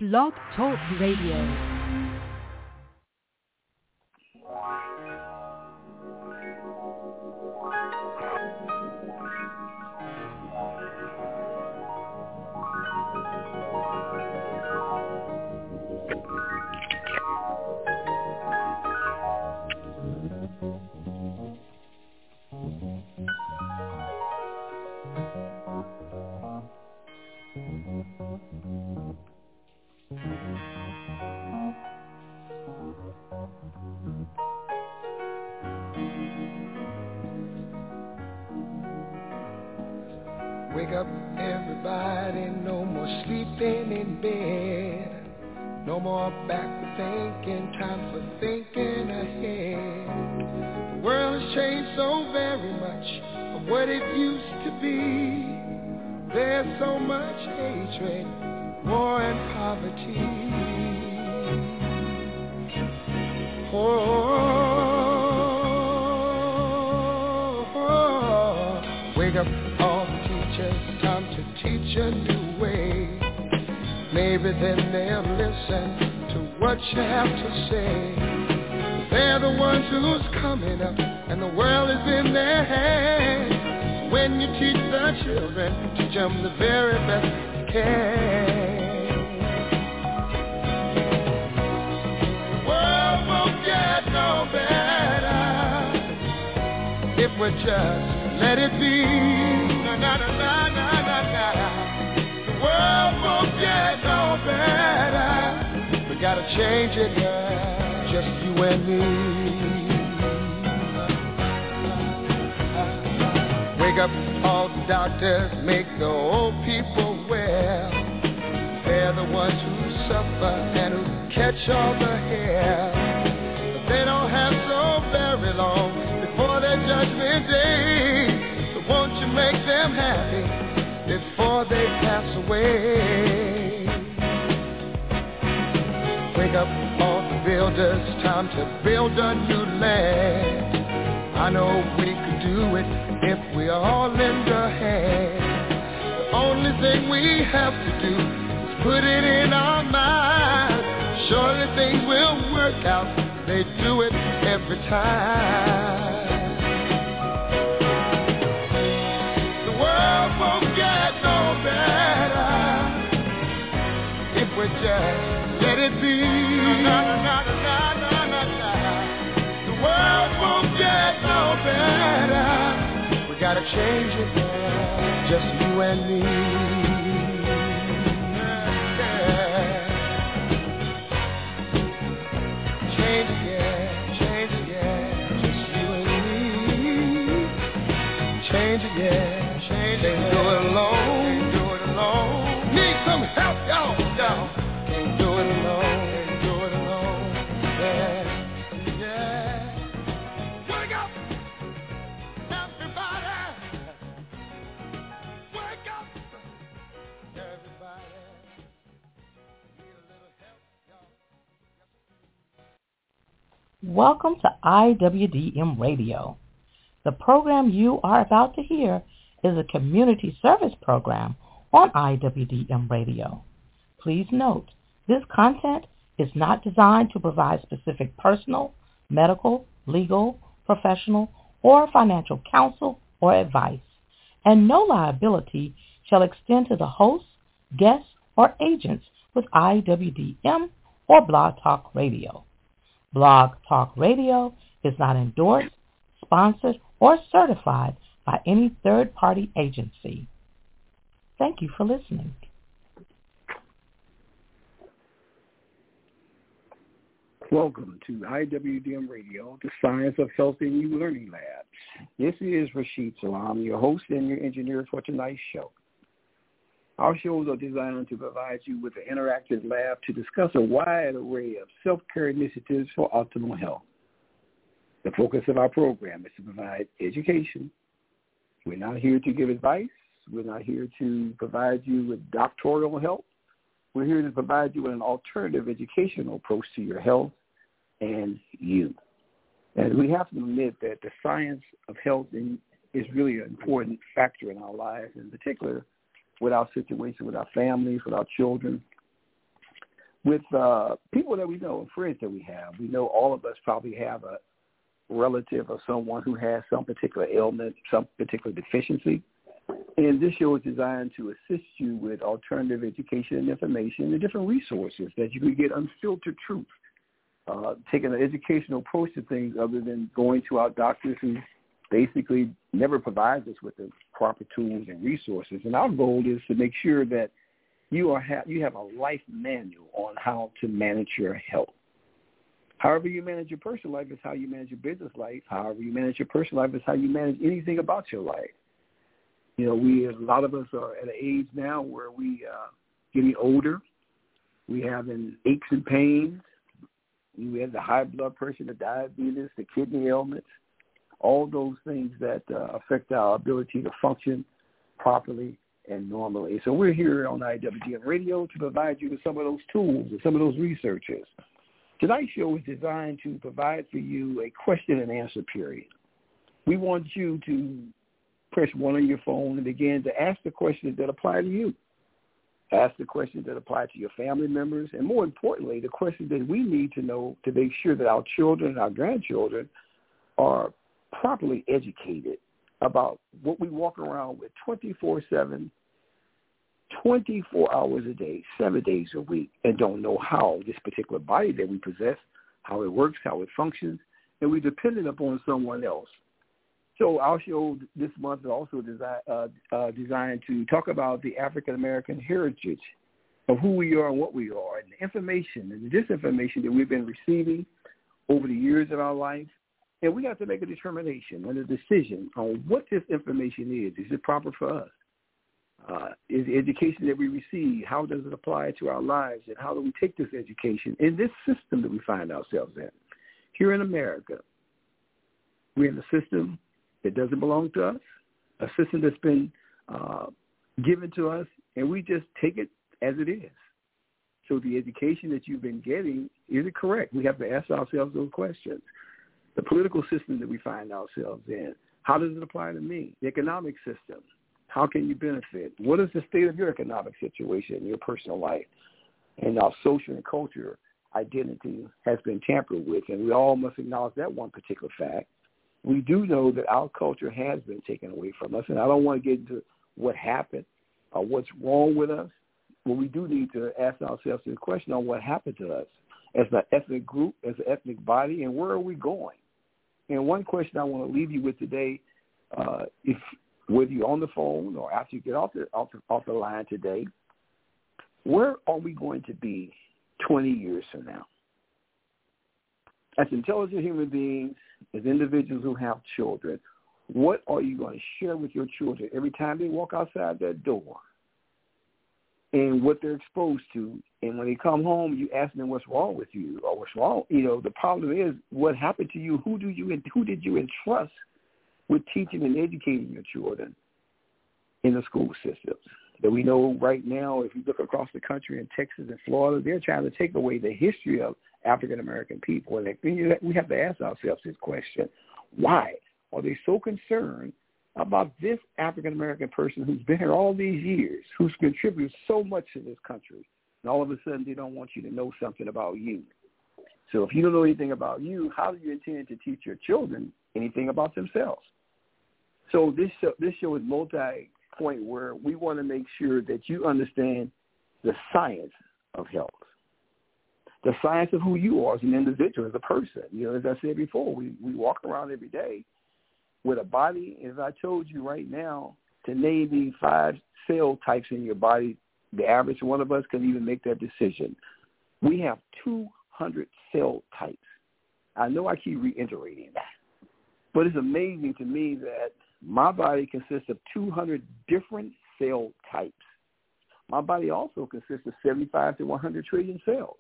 Blog Talk Radio. Wake up, everybody, no more sleeping in bed. No more backward thinking, time for thinking ahead. The world has changed so very much from what it used to be. There's so much hatred, war and poverty. Wake up, all the teachers, time to teach a new way. Maybe then they'll listen to what you have to say. They're the ones who's coming up, and the world is in their hands. When you teach the children, teach them the very best you can. The world won't get no better if we just let it be. Na na na na na na na. The world won't get no better. We gotta change it, yeah, just you and me. Wake up, all the doctors, make the old people well. They're the ones who suffer and who catch all the hair. But they don't have so very long before their judgment day. So won't you make them happy before they pass away? Wake up, all the builders, time to build a new land. I know we could do it if we all lend a hand. The only thing we have to do is put it in our minds. Surely things will work out, they do it every time. The world won't get no better if we just let it be. Na, na, na, na, na, na, na. The world won't get no better. We gotta change it, yeah, just you and me. Yeah. Change it, yeah, just you and me. Change it, yeah, change it. Can't do it alone, Need some help, y'all. Can't do it alone, yeah. Wake up, everybody. Wake up, everybody. Need a little help, y'all. Welcome to IWDM Radio. The program you are about to hear is a community service program on IWDM Radio. Please note, this content is not designed to provide specific personal, medical, legal, professional, or financial counsel or advice, and no liability shall extend to the hosts, guests, or agents with IWDM or Blog Talk Radio. Blog Talk Radio is not endorsed, sponsored, or certified by any third-party agency. Thank you for listening. Welcome to IWDM Radio, the Science of Health and You Learning Labs. This is Rashid Salam, your host and your engineer for tonight's show. Our shows are designed to provide you with an interactive lab to discuss a wide array of self-care initiatives for optimal health. The focus of our program is to provide education. We're not here to give advice. We're not here to provide you with doctoral help. We're here to provide you with an alternative educational approach to your health and you. And we have to admit that the science of health is really an important factor in our lives, in particular with our situation, with our families, with our children. with people that we know, friends that we have. We know all of us probably have a relative or someone who has some particular ailment, some particular deficiency. And this show is designed to assist you with alternative education and information and different resources that you can get unfiltered truth, taking an educational approach to things other than going to our doctors who basically never provides us with the proper tools and resources. And our goal is to make sure that you have a life manual on how to manage your health. However you manage your personal life is how you manage your business life. However you manage your personal life is how you manage anything about your life. You know, a lot of us are at an age now where we getting older. We having aches and pains. We have the high blood pressure, the diabetes, the kidney ailments, all those things that affect our ability to function properly and normally. So we're here on IWDM Radio to provide you with some of those tools and some of those researches. Tonight's show is designed to provide for you a question and answer period. We want you to press 1 on your phone and begin to ask the questions that apply to you. Ask the questions that apply to your family members, and more importantly, the questions that we need to know to make sure that our children and our grandchildren are properly educated about what we walk around with 24/7, 24 hours a day, 7 days a week, and don't know how this particular body that we possess, how it works, how it functions, and we're dependent upon someone else. So our show this month is also designed to talk about the African-American heritage of who we are and what we are, and the information and the disinformation that we've been receiving over the years of our life. And we have to make a determination and a decision on what this information is. Is it proper for us? Is the education that we receive, how does it apply to our lives, and how do we take this education in this system that we find ourselves in? Here in America, we're in a system that doesn't belong to us, a system that's been given to us, and we just take it as it is. So the education that you've been getting, is it correct? We have to ask ourselves those questions. The political system that we find ourselves in, how does it apply to me? The economic system, how can you benefit? What is the state of your economic situation in your personal life? And our social and culture identity has been tampered with, and we all must acknowledge that one particular fact. We do know that our culture has been taken away from us, and I don't want to get into what happened or what's wrong with us, but we do need to ask ourselves the question on what happened to us as an ethnic group, as an ethnic body, and where are we going? And one question I want to leave you with today, if whether you're on the phone or after you get off the line today, where are we going to be 20 years from now? As intelligent human beings, as individuals who have children, what are you going to share with your children every time they walk outside that door? And what they're exposed to. And when they come home, you ask them what's wrong with you or what's wrong. You know, the problem is what happened to you. Who did you entrust with teaching and educating your children in the school systems? That we know right now, if you look across the country in Texas and Florida, they're trying to take away the history of African-American people. And we have to ask ourselves this question. Why are they so concerned about this African-American person who's been here all these years, who's contributed so much to this country, and all of a sudden they don't want you to know something about you? So if you don't know anything about you, how do you intend to teach your children anything about themselves? So this show is multi-point, where we want to make sure that you understand the science of health, the science of who you are as an individual, as a person. You know, as I said before, we walk around every day with a body. As I told you right now, to name the 5 cell types in your body, the average one of us can even make that decision. We have 200 cell types. I know I keep reiterating that, but it's amazing to me that my body consists of 200 different cell types. My body also consists of 75 to 100 trillion cells.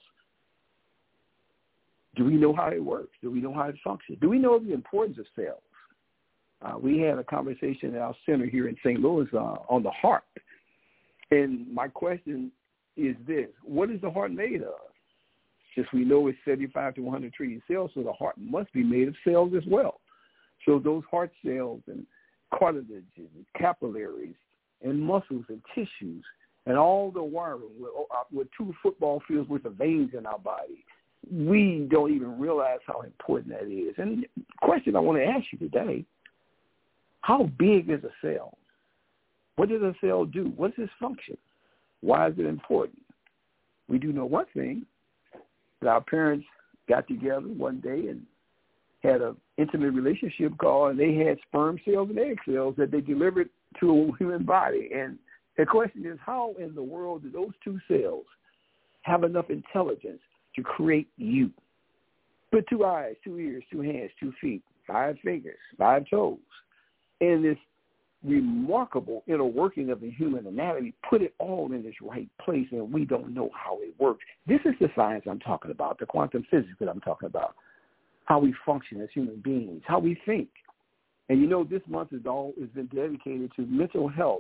Do we know how it works? Do we know how it functions? Do we know the importance of cells? We had a conversation at our center here in St. Louis on the heart. And my question is this: what is the heart made of? Since we know it's 75 to 100 trillion cells, so the heart must be made of cells as well. So those heart cells and cartilages and capillaries and muscles and tissues and all the wiring with 2 football fields worth of veins in our body. We don't even realize how important that is. And the question I want to ask you today, how big is a cell? What does a cell do? What's its function? Why is it important? We do know one thing, that our parents got together one day and had an intimate relationship called, and they had sperm cells and egg cells that they delivered to a human body. And the question is, how in the world do those 2 cells have enough intelligence to create you? With 2 eyes, 2 ears, 2 hands, 2 feet, 5 fingers, 5 toes, and this remarkable inner working of the human anatomy, put it all in its right place, and we don't know how it works. This is the science I'm talking about, the quantum physics that I'm talking about, how we function as human beings, how we think. And you know, this month has been dedicated to mental health.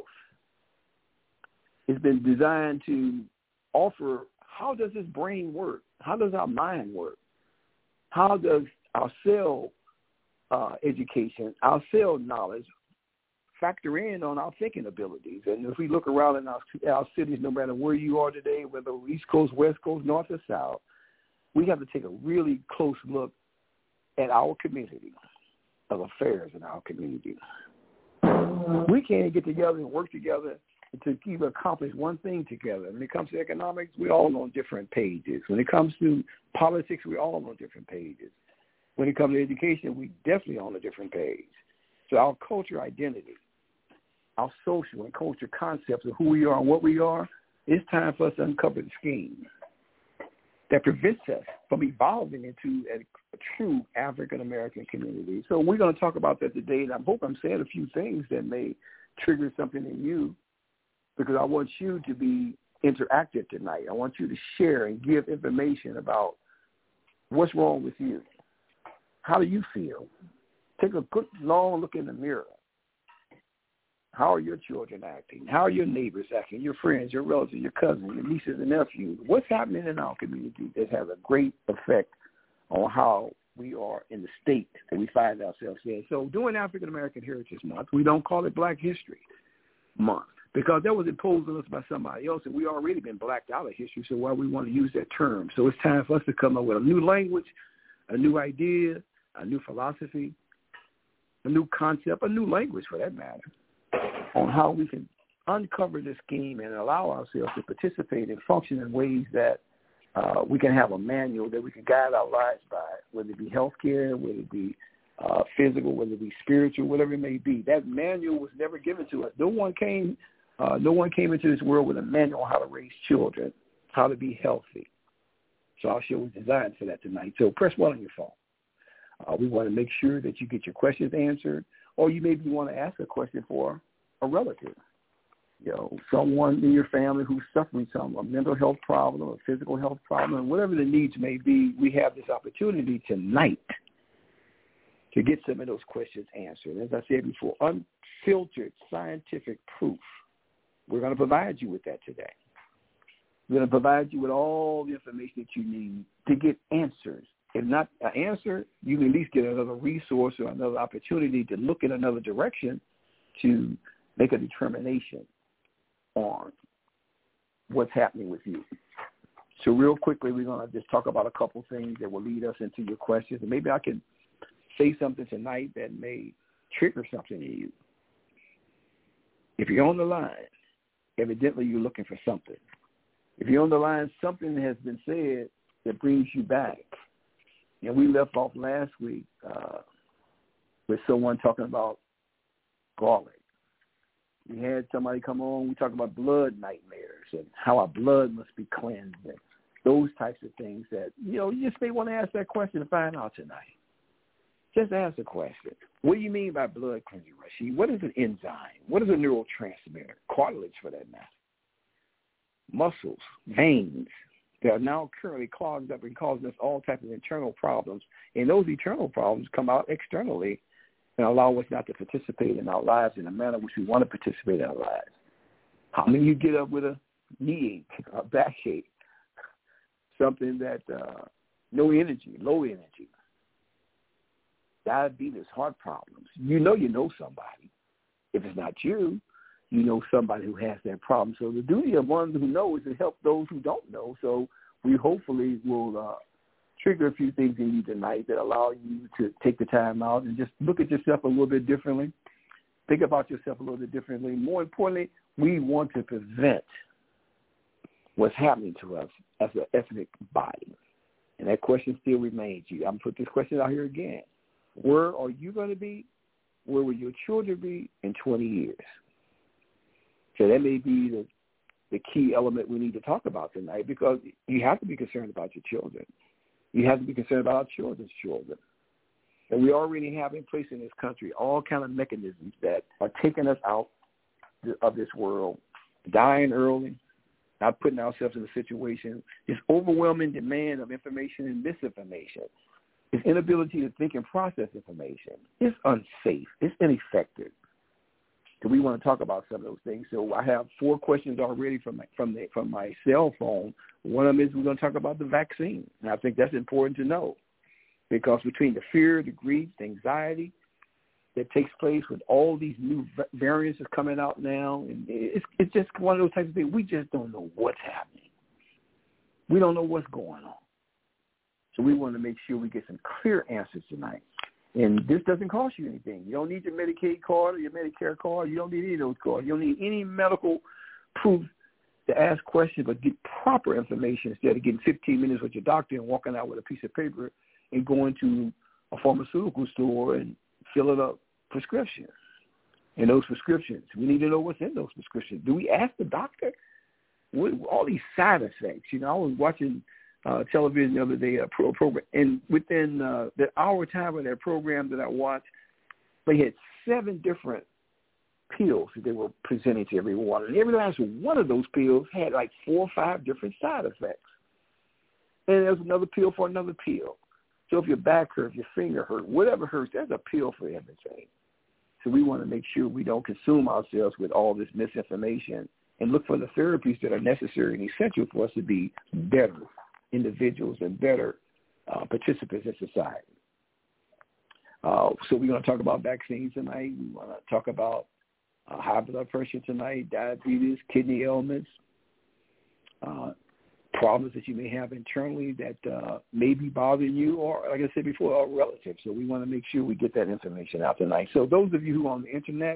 It's been designed to offer, how does this brain work? How does our mind work? How does our cell education, our cell knowledge factor in on our thinking abilities? And if we look around in our cities, no matter where you are today, whether East Coast, West Coast, North or South, we have to take a really close look at our community of affairs in our community. We can't get together and work together to even accomplish one thing together. When it comes to economics, we're all on different pages. When it comes to politics, we're all on different pages. When it comes to education, we're definitely on a different page. So our culture identity, our social and culture concepts of who we are and what we are, it's time for us to uncover the scheme that prevents us from evolving into a true African-American community. So we're going to talk about that today, and I hope I'm saying a few things that may trigger something in you, because I want you to be interactive tonight. I want you to share and give information about what's wrong with you. How do you feel? Take a good, long look in the mirror. How are your children acting? How are your neighbors acting? Your friends, your relatives, your cousins, your nieces and nephews? What's happening in our community that has a great effect on how we are in the state that we find ourselves in? So during African American Heritage Month, we don't call it Black History Month, because that was imposed on us by somebody else, and we already been blacked out of history, so why we want to use that term? So it's time for us to come up with a new language, a new idea, a new philosophy, a new concept, a new language for that matter, on how we can uncover this scheme and allow ourselves to participate and function in ways that we can have a manual that we can guide our lives by, whether it be healthcare, whether it be physical, whether it be spiritual, whatever it may be. That manual was never given to us. No one came into this world with a manual on how to raise children, how to be healthy. So our show was designed for that tonight. So press 1 on your phone. We want to make sure that you get your questions answered, or you maybe want to ask a question for a relative, someone in your family who's suffering from a mental health problem, a physical health problem, whatever the needs may be. We have this opportunity tonight to get some of those questions answered. As I said before, unfiltered scientific proof. We're going to provide you with that today. We're going to provide you with all the information that you need to get answers. If not an answer, you can at least get another resource or another opportunity to look in another direction to make a determination on what's happening with you. So real quickly, we're going to just talk about a couple things that will lead us into your questions. And maybe I can say something tonight that may trigger something in you. If you're on the line, evidently you're looking for something. If you're on the line, something has been said that brings you back. And we left off last week with someone talking about garlic. We had somebody come on, we talked about blood nightmares and how our blood must be cleansed and those types of things that, you just may want to ask that question to find out tonight. Just ask the question. What do you mean by blood cleansing, Rashid? What is an enzyme? What is a neurotransmitter? Cartilage, for that matter. Muscles, veins, that are now currently clogged up and causing us all types of internal problems. And those internal problems come out externally and allow us not to participate in our lives in a manner which we want to participate in our lives. How many of you get up with a knee ache, a backache, something that no energy, low energy, diabetes, heart problems? You know somebody. If it's not you, you know somebody who has that problem. So the duty of ones who know is to help those who don't know. So we hopefully will trigger a few things in you tonight that allow you to take the time out and just look at yourself a little bit differently, think about yourself a little bit differently. More importantly, we want to prevent what's happening to us as an ethnic body. And that question still remains. I'm going to put this question out here again. Where are you going to be? Where will your children be in 20 years? So that may be the key element we need to talk about tonight, because you have to be concerned about your children. You have to be concerned about our children's children. And we already have in place in this country all kind of mechanisms that are taking us out of this world, dying early, not putting ourselves in a situation, this overwhelming demand of information and misinformation, this inability to think and process information. It's unsafe. It's ineffective. So we want to talk about some of those things. So I have 4 questions already from my cell phone. One of them is we're going to talk about the vaccine. And I think that's important to know, because between the fear, the grief, the anxiety that takes place with all these new variants that's coming out now, and it's just one of those types of things. We just don't know what's happening. We don't know what's going on. So we want to make sure we get some clear answers tonight. And this doesn't cost you anything. You don't need your Medicaid card or your Medicare card. You don't need any of those cards. You don't need any medical proof to ask questions, but get proper information instead of getting 15 minutes with your doctor and walking out with a piece of paper and going to a pharmaceutical store and filling up prescriptions. And those prescriptions, we need to know what's in those prescriptions. Do we ask the doctor? All these side effects. You know, I was watching television the other day, a program, and within the hour time of that program that I watched, they had 7 different pills that they were presenting to everyone. And every last one of those pills had like 4 or 5 different side effects. And there was another pill for another pill. So if your back hurts, your finger hurts, whatever hurts, there's a pill for everything. So we want to make sure we don't consume ourselves with all this misinformation and look for the therapies that are necessary and essential for us to be better individuals and better participants in society. So we're going to talk about vaccines tonight. We want to talk about high blood pressure tonight, diabetes, kidney ailments, problems that you may have internally that may be bothering you, or, like I said before, are relatives. So we want to make sure we get that information out tonight. So those of you who are on the Internet,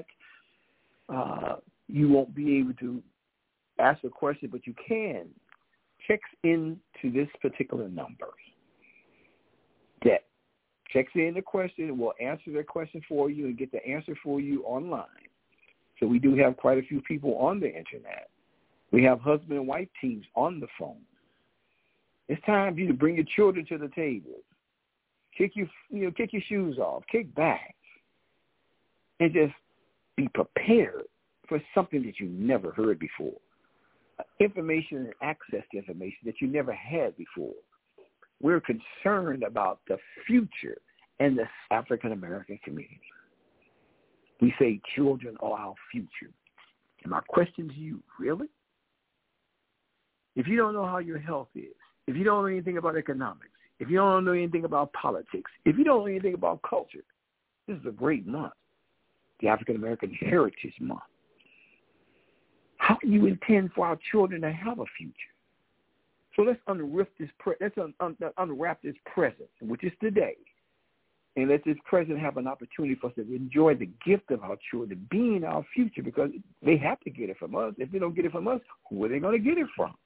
you won't be able to ask a question, but you can text into this particular number. That checks in the question, we'll answer the question for you and get the answer for you online. So we do have quite a few people on the Internet. We have husband and wife teams on the phone. It's time for you to bring your children to the table. Kick your shoes off, kick back, and just be prepared for something that you never heard before. Information and access to information that you never had before. We're concerned about the future and the African-American community. We say children are our future. And my question to you, really? If you don't know how your health is, if you don't know anything about economics, if you don't know anything about politics, if you don't know anything about culture, this is a great month, the African-American Heritage Month. How do you intend for our children to have a future? So let's unwrap this present, which is today, and let this present have an opportunity for us to enjoy the gift of our children being our future, because they have to get it from us. If they don't get it from us, who are they going to get it from?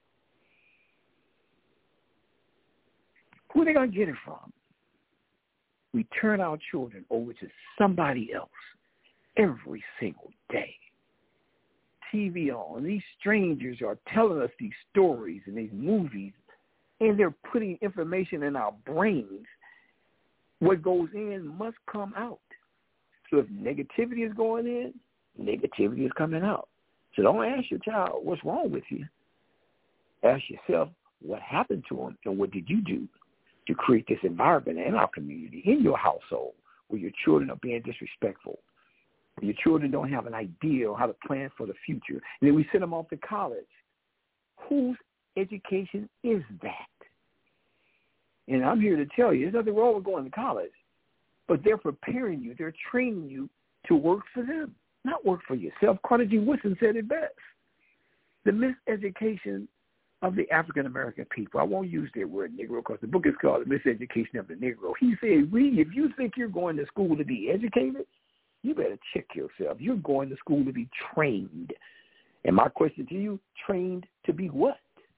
Who are they going to get it from? We turn our children over to somebody else every single day. TV on. These strangers are telling us these stories and these movies, and they're putting information in our brains. What goes in must come out. So if negativity is going in, negativity is coming out. So don't ask your child, what's wrong with you? Ask yourself, what happened to them, and what did you do to create this environment in our community, in your household, where your children are being disrespectful, where your children don't have an idea of how to plan for the future, and then we send them off to college. Whose education is that? And I'm here to tell you, there's nothing wrong with going to college, but they're preparing you, they're training you to work for them. not work for yourself. Carter G. Woodson said it best. The miseducation of the African-American people. I won't use that word Negro because the book is called The Miseducation of the Negro. He said, if you think you're going to school to be educated, you better check yourself. You're going to school to be trained. And my question to you, trained to be what?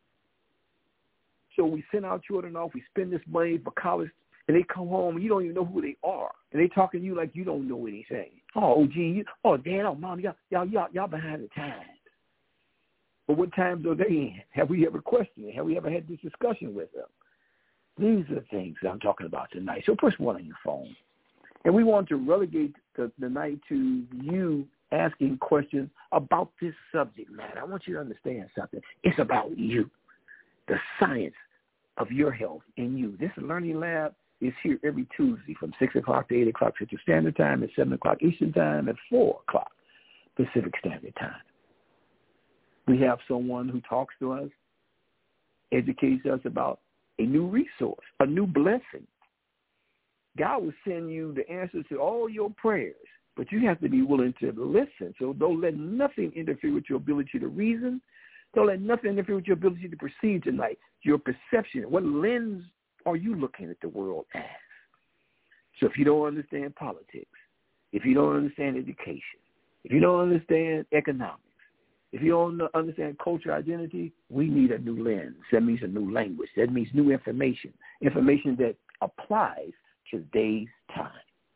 So we send our children off, we spend this money for college, and they come home and you don't even know who they are. And they talking to you like you don't know anything. Oh, gee, Dad, oh, Mom, y'all behind the times. But what times are they in? Have we ever questioned it? Have we ever had this discussion with them? These are the things that I'm talking about tonight. So push one on your phone. And we want to relegate the night to you asking questions about this subject matter. I want you to understand something. It's about you, the science of your health in you. This Learning Lab is here every Tuesday from 6 o'clock to 8 o'clock Central Standard Time, at 7 o'clock Eastern Time, at 4 o'clock Pacific Standard Time. We have someone who talks to us, educates us about a new resource, a new blessing. God will send you the answers to all your prayers, but you have to be willing to listen. So don't let nothing interfere with your ability to reason. Don't let nothing interfere with your ability to perceive tonight, your perception. What lens are you looking at the world as? So if you don't understand politics, if you don't understand education, if you don't understand economics, if you don't understand culture identity, we need a new lens. That means a new language. That means new information that applies to today's time.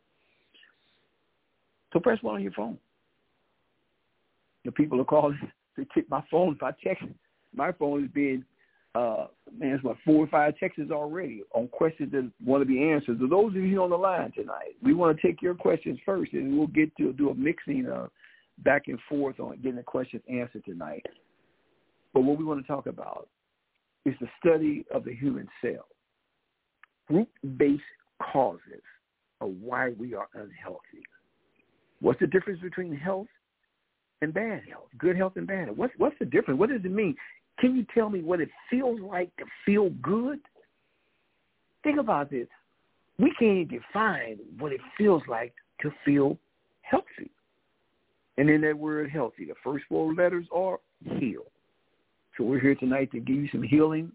So press one on your phone. The people are calling. They take my phone. If I text, my phone is being, it's 4 or 5 texts already on questions that want to be answered. So those of you on the line tonight, we want to take your questions first, and we'll get to do a mixing back and forth on getting the questions answered tonight. But what we want to talk about is the study of the human cell, group-based causes of why we are unhealthy. What's the difference between health and bad health, good health and bad health? What's the difference? What does it mean? Can you tell me what it feels like to feel good? Think about this. We can't even define what it feels like to feel healthy. And in that word healthy, the first 4 letters are heal. So we're here tonight to give you some healing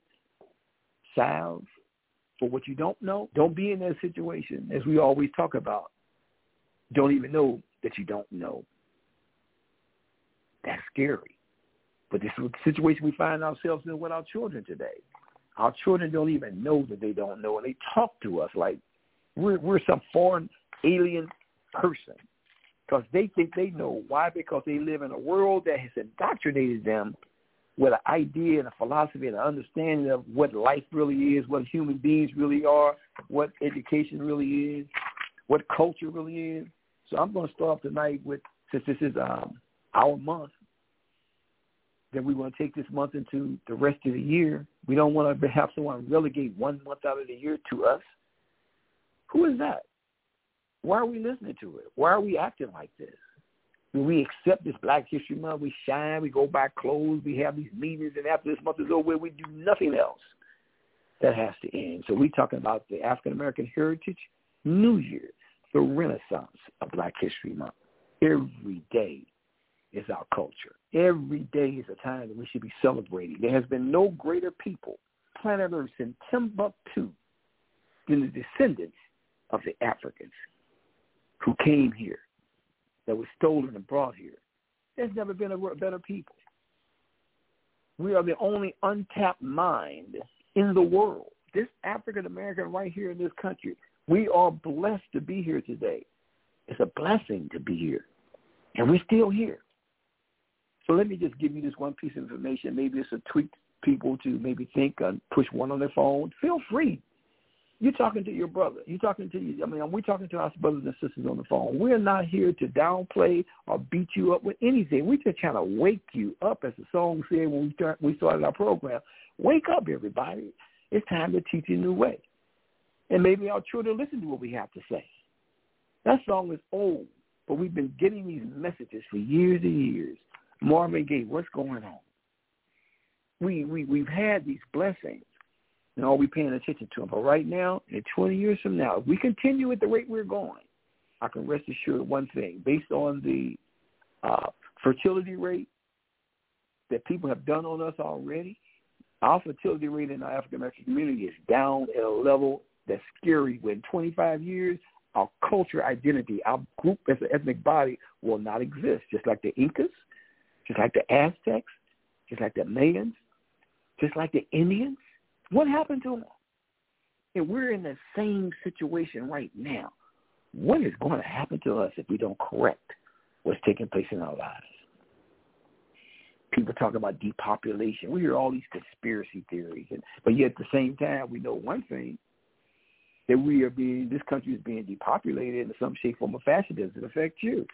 salve for what you don't know. Don't be in that situation, as we always talk about. Don't even know that you don't know. That's scary. But this is the situation we find ourselves in with our children today. Our children don't even know that they don't know, and they talk to us like we're some foreign alien person because they think they know. Why? Because they live in a world that has indoctrinated them with an idea and a philosophy and an understanding of what life really is, what human beings really are, what education really is, what culture really is. So I'm going to start off tonight with, since this is our month, that we want to take this month into the rest of the year. We don't want to have someone relegate 1 month out of the year to us. Who is that? Why are we listening to it? Why are we acting like this? When we accept this Black History Month, we shine, we go buy clothes, we have these meetings, and after this month is over, we do nothing else. That has to end. So we're talking about the African-American Heritage New Year, the Renaissance of Black History Month. Every day is our culture. Every day is a time that we should be celebrating. There has been no greater people, planet Earth, in Timbuktu than the descendants of the Africans who came here, that was stolen and brought here. There's never been a better people. We are the only untapped mind in the world. This African-American right here in this country, we are blessed to be here today. It's a blessing to be here. And we're still here. So let me just give you this one piece of information. Maybe it's a tweak people to maybe think and push one on their phone. Feel free. You're talking to your brother. We're talking to our brothers and sisters on the phone. We're not here to downplay or beat you up with anything. We're just trying to wake you up, as the song said when we started our program. Wake up, everybody. It's time to teach a new way. And maybe our children listen to what we have to say. That song is old, but we've been getting these messages for years and years. Marvin Gaye, what's going on? We've had these blessings, and are we paying attention to them? But right now, in 20 years from now, if we continue at the rate we're going, I can rest assured one thing. Based on the fertility rate that people have done on us already, our fertility rate in our African-American community is down at a level that's scary. When 25 years, our culture identity, our group as an ethnic body will not exist, just like the Incas, just like the Aztecs, just like the Mayans, just like the Indians. What happened to them? And we're in the same situation right now. What is going to happen to us if we don't correct what's taking place in our lives? People talk about depopulation. We hear all these conspiracy theories, but yet at the same time, we know one thing, that this country is being depopulated in some shape, form, or fashion. Does it affect you?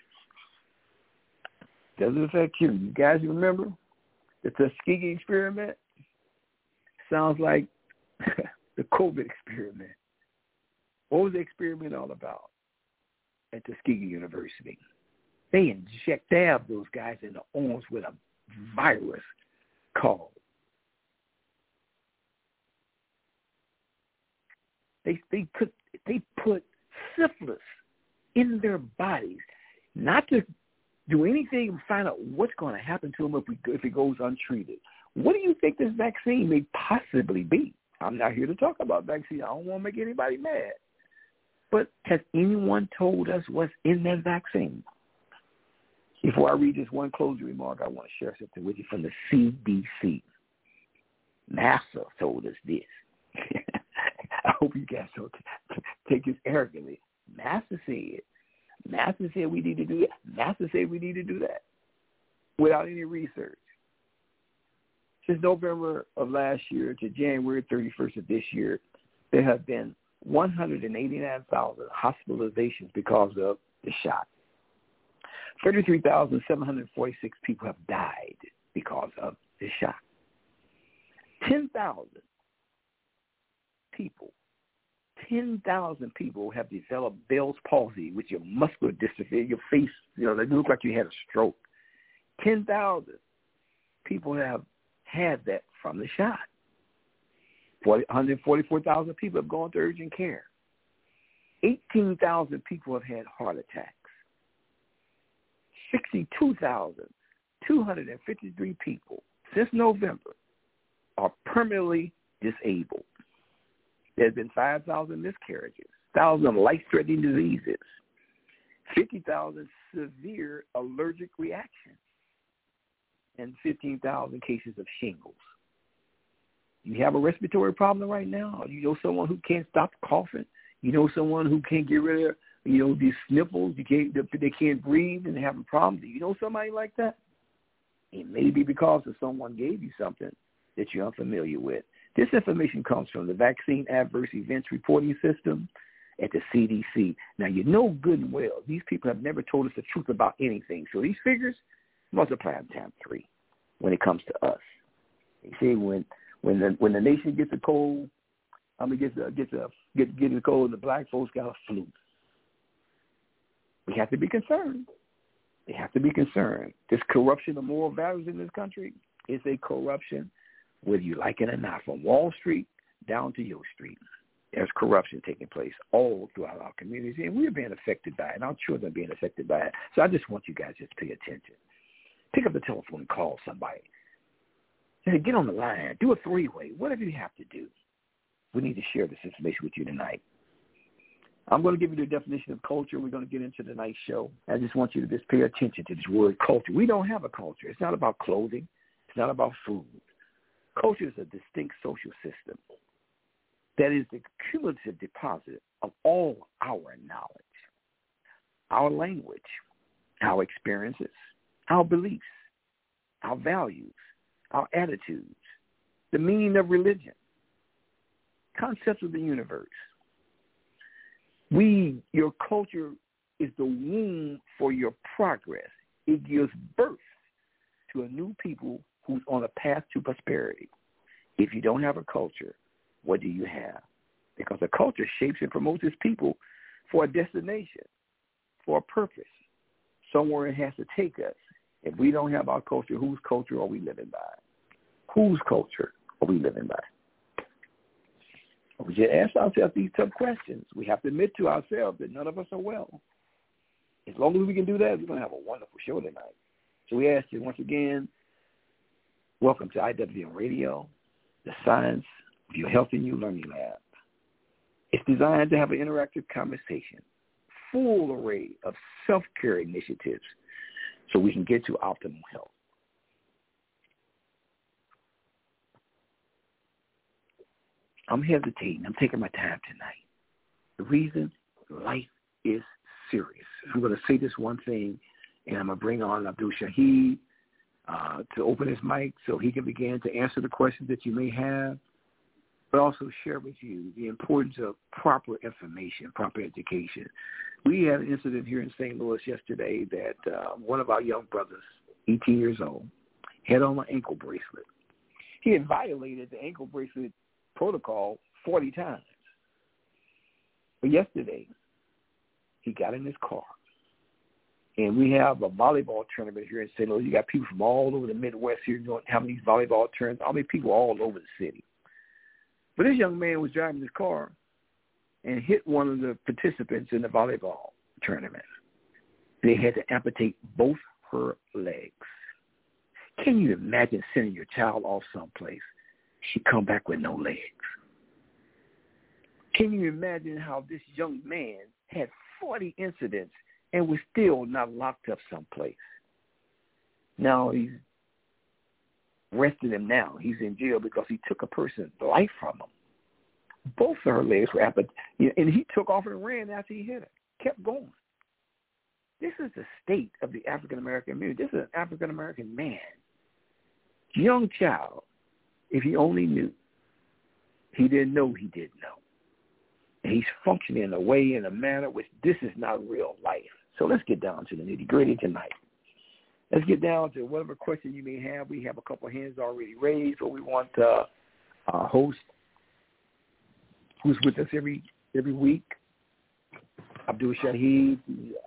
Does it affect you? You guys remember the Tuskegee experiment? Sounds like the COVID experiment. What was the experiment all about at Tuskegee University? They dab those guys in the arms with a virus called. They put syphilis in their bodies, not to do anything and find out what's going to happen to them if it goes untreated. What do you think this vaccine may possibly be? I'm not here to talk about vaccine. I don't want to make anybody mad. But has anyone told us what's in that vaccine? Before I read this one closing remark, I want to share something with you from the CDC. NASA told us this. I hope you guys don't take this arrogantly. NASA said we need to do that. NASA said we need to do that without any research. Since November of last year to January 31st of this year, there have been 189,000 hospitalizations because of the shot. 33,746 people have died because of the shot. 10,000 people have developed Bell's palsy, which is muscular dystrophy. Your face, they look like you had a stroke. 10,000 people have had that from the shot. 144,000 people have gone to urgent care. 18,000 people have had heart attacks. 62,253 people since November are permanently disabled. There's been 5,000 miscarriages, 1,000 life-threatening diseases, 50,000 severe allergic reactions, and 15,000 cases of shingles. You have a respiratory problem right now? You know someone who can't stop coughing? You know someone who can't get rid of, these sniffles? They can't breathe and they have a problem? Do you know somebody like that? It may be because someone gave you something that you're unfamiliar with. This information comes from the Vaccine Adverse Events Reporting System at the CDC. Now, you know good and well, these people have never told us the truth about anything. So these figures, multiply them times 3 when it comes to us. You see, when the nation gets a cold, gets a cold, and the black folks got a flu. We have to be concerned. They have to be concerned. This corruption of moral values in this country is a corruption, whether you like it or not, from Wall Street down to your street. There's corruption taking place all throughout our community, and we're being affected by it, and our children are being affected by it. So I just want you guys just to pay attention. Pick up the telephone and call somebody. And get on the line. Do a 3-way. Whatever you have to do. We need to share this information with you tonight. I'm going to give you the definition of culture. We're going to get into tonight's show. I just want you to just pay attention to this word culture. We don't have a culture. It's not about clothing. It's not about food. Culture is a distinct social system that is the cumulative deposit of all our knowledge, our language, our experiences, our beliefs, our values, our attitudes, the meaning of religion, concepts of the universe. Your culture is the womb for your progress. It gives birth to a new people who's on a path to prosperity. If you don't have a culture, what do you have? Because a culture shapes and promotes its people for a destination, for a purpose. Somewhere it has to take us. If we don't have our culture, whose culture are we living by? Whose culture are we living by? We should ask ourselves these tough questions. We have to admit to ourselves that none of us are well. As long as we can do that, we're going to have a wonderful show tonight. So we ask you once again, welcome to IWM Radio, the Science of Your Health and You Learning Lab. It's designed to have an interactive conversation, full array of self-care initiatives so we can get to optimal health. I'm hesitating. I'm taking my time tonight. The reason, life is serious. I'm going to say this one thing, and I'm going to bring on Abdul Shahid to open his mic so he can begin to answer the questions that you may have, but also share with you the importance of proper information, proper education. We had an incident here in St. Louis yesterday that one of our young brothers, 18 years old, had on an ankle bracelet. He had violated the ankle bracelet protocol 40 times. But yesterday, he got in his car, and we have a volleyball tournament here in St. Louis. You got people from all over the Midwest here having these volleyball tournaments. I mean, people all over the city. But this young man was driving his car and hit one of the participants in the volleyball tournament. They had to amputate both her legs. Can you imagine sending your child off someplace? She come back with no legs. Can you imagine how this young man had 40 incidents and was still not locked up someplace? Now he's arrested him now. He's in jail because he took a person's life from him. Both of her legs were amputated, and he took off and ran after he hit her. Kept going. This is the state of the African-American community. This is an African-American man, young child. If he only knew, he didn't know he didn't know. And he's functioning in a way, in a manner which this is not real life. So let's get down to the nitty-gritty tonight. Let's get down to whatever question you may have. We have a couple of hands already raised, but we want our host, who's with us every week, Abdul Shahid,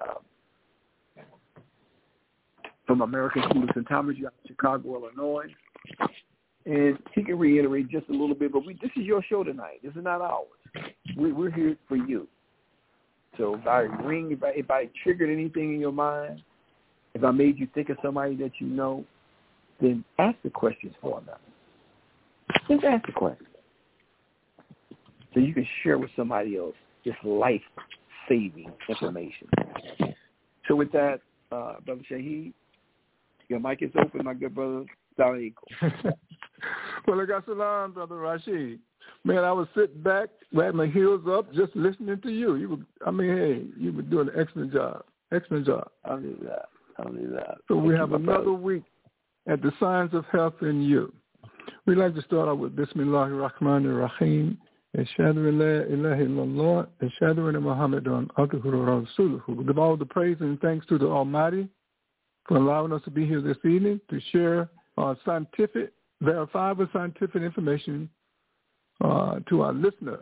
from American School of St. Thomas, you out in Chicago, Illinois. And he can reiterate just a little bit, but this is your show tonight. This is not ours. We're here for you. So if I triggered anything in your mind, if I made you think of somebody that you know, then ask the questions for them. Just ask the question. So you can share with somebody else this life-saving information. So with that, Brother Shahid, your mic is open, my good brother, Salaamu Alaikum. Well, I got salam, Brother Rashid. Man, I was sitting back, with my heels up, just listening to you. You were doing an excellent job. Excellent job. I'll do that. So we have another week at the Science of Health in You. We'd like to start out with Bismillahir Rahmanir Rahim. Ashhadu an la ilaha illallah, ashhadu anna Muhammadan abduhu rasuluhu. Give all the praise and thanks to the Almighty for allowing us to be here this evening to share verifiable scientific information to our listener.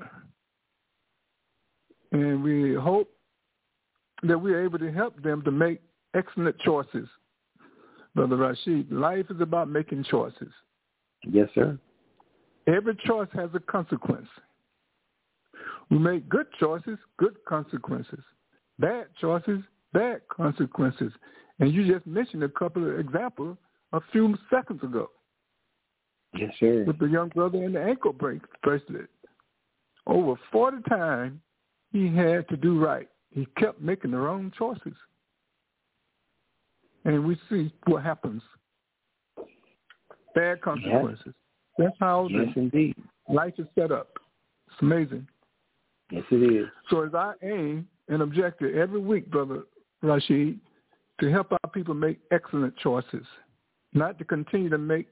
And we hope that we're able to help them to make excellent choices. Brother Rashid, life is about making choices. Yes, sir. Every choice has a consequence. We make good choices, good consequences. Bad choices, bad consequences. And you just mentioned a couple of examples a few seconds ago. Yes, sir. With the young brother in the ankle bracelet. Over 40 times he had to do right. He kept making the wrong choices. And we see what happens. Bad consequences. Yes. That's how indeed. Life is set up. It's amazing. Yes, it is. So as I aim and objective every week, Brother Rashid, to help our people make excellent choices, not to continue to make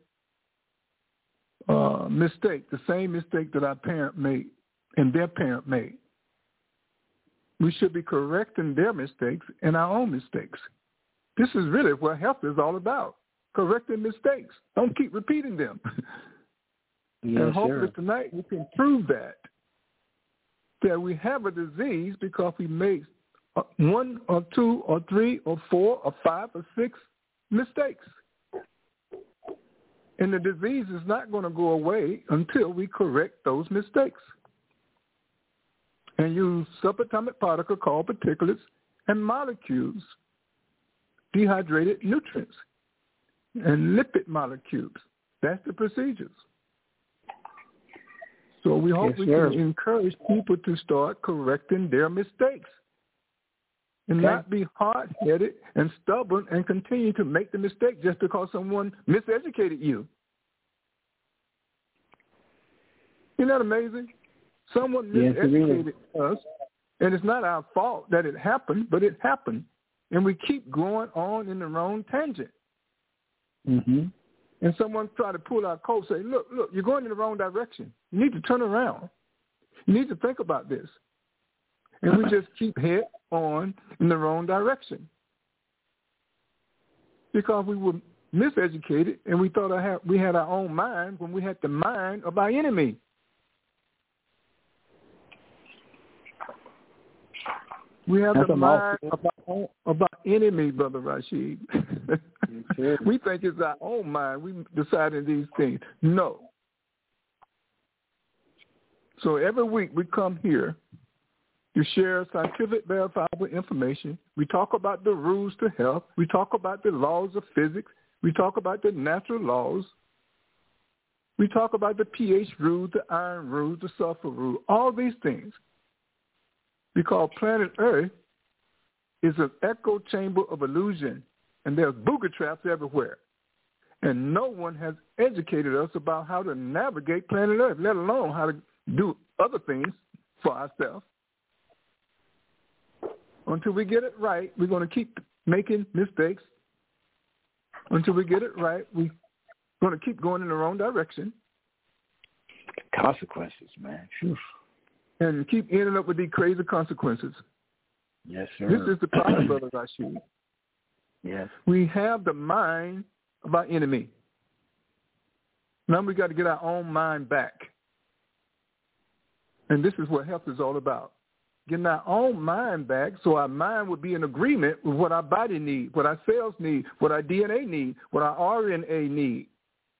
mistake, the same mistake that our parent made and their parent made. We should be correcting their mistakes and our own mistakes. This is really what health is all about, correcting mistakes. Don't keep repeating them. Yes, and hopefully sir. Tonight we can prove that we have a disease because we made 1 or 2 or 3 or 4 or 5 or 6 mistakes. And the disease is not going to go away until we correct those mistakes and use subatomic particles called particulates and molecules, dehydrated nutrients, and lipid molecules. That's the procedures. So we hope we can encourage people to start correcting their mistakes and not be hard-headed and stubborn and continue to make the mistake just because someone miseducated you. Isn't that amazing? Someone miseducated us, and it's not our fault that it happened, but it happened. And we keep going on in the wrong tangent. Mm-hmm. And someone try to pull our coat, say, look, you're going in the wrong direction. You need to turn around. You need to think about this. And we just keep head on in the wrong direction because we were miseducated and we thought we had our own mind when we had the mind of our enemy. We have the mind of our enemy, Brother Rashid. We think it's our own mind. We decided these things. No. So every week we come here to share scientific verifiable information. We talk about the rules to health. We talk about the laws of physics. We talk about the natural laws. We talk about the pH rule, the iron rule, the sulfur rule, all these things. Because planet Earth is an echo chamber of illusion, and there's booger traps everywhere. And no one has educated us about how to navigate planet Earth, let alone how to do other things for ourselves. Until we get it right, we're going to keep making mistakes. Until we get it right, we're going to keep going in the wrong direction. Consequences, man. Phew. And keep ending up with these crazy consequences. Yes, sir. This is the problem, Brother Rashid. Yes. We have the mind of our enemy. Now we got to get our own mind back. And this is what health is all about. Getting our own mind back so our mind would be in agreement with what our body needs, what our cells need, what our DNA need, what our RNA need.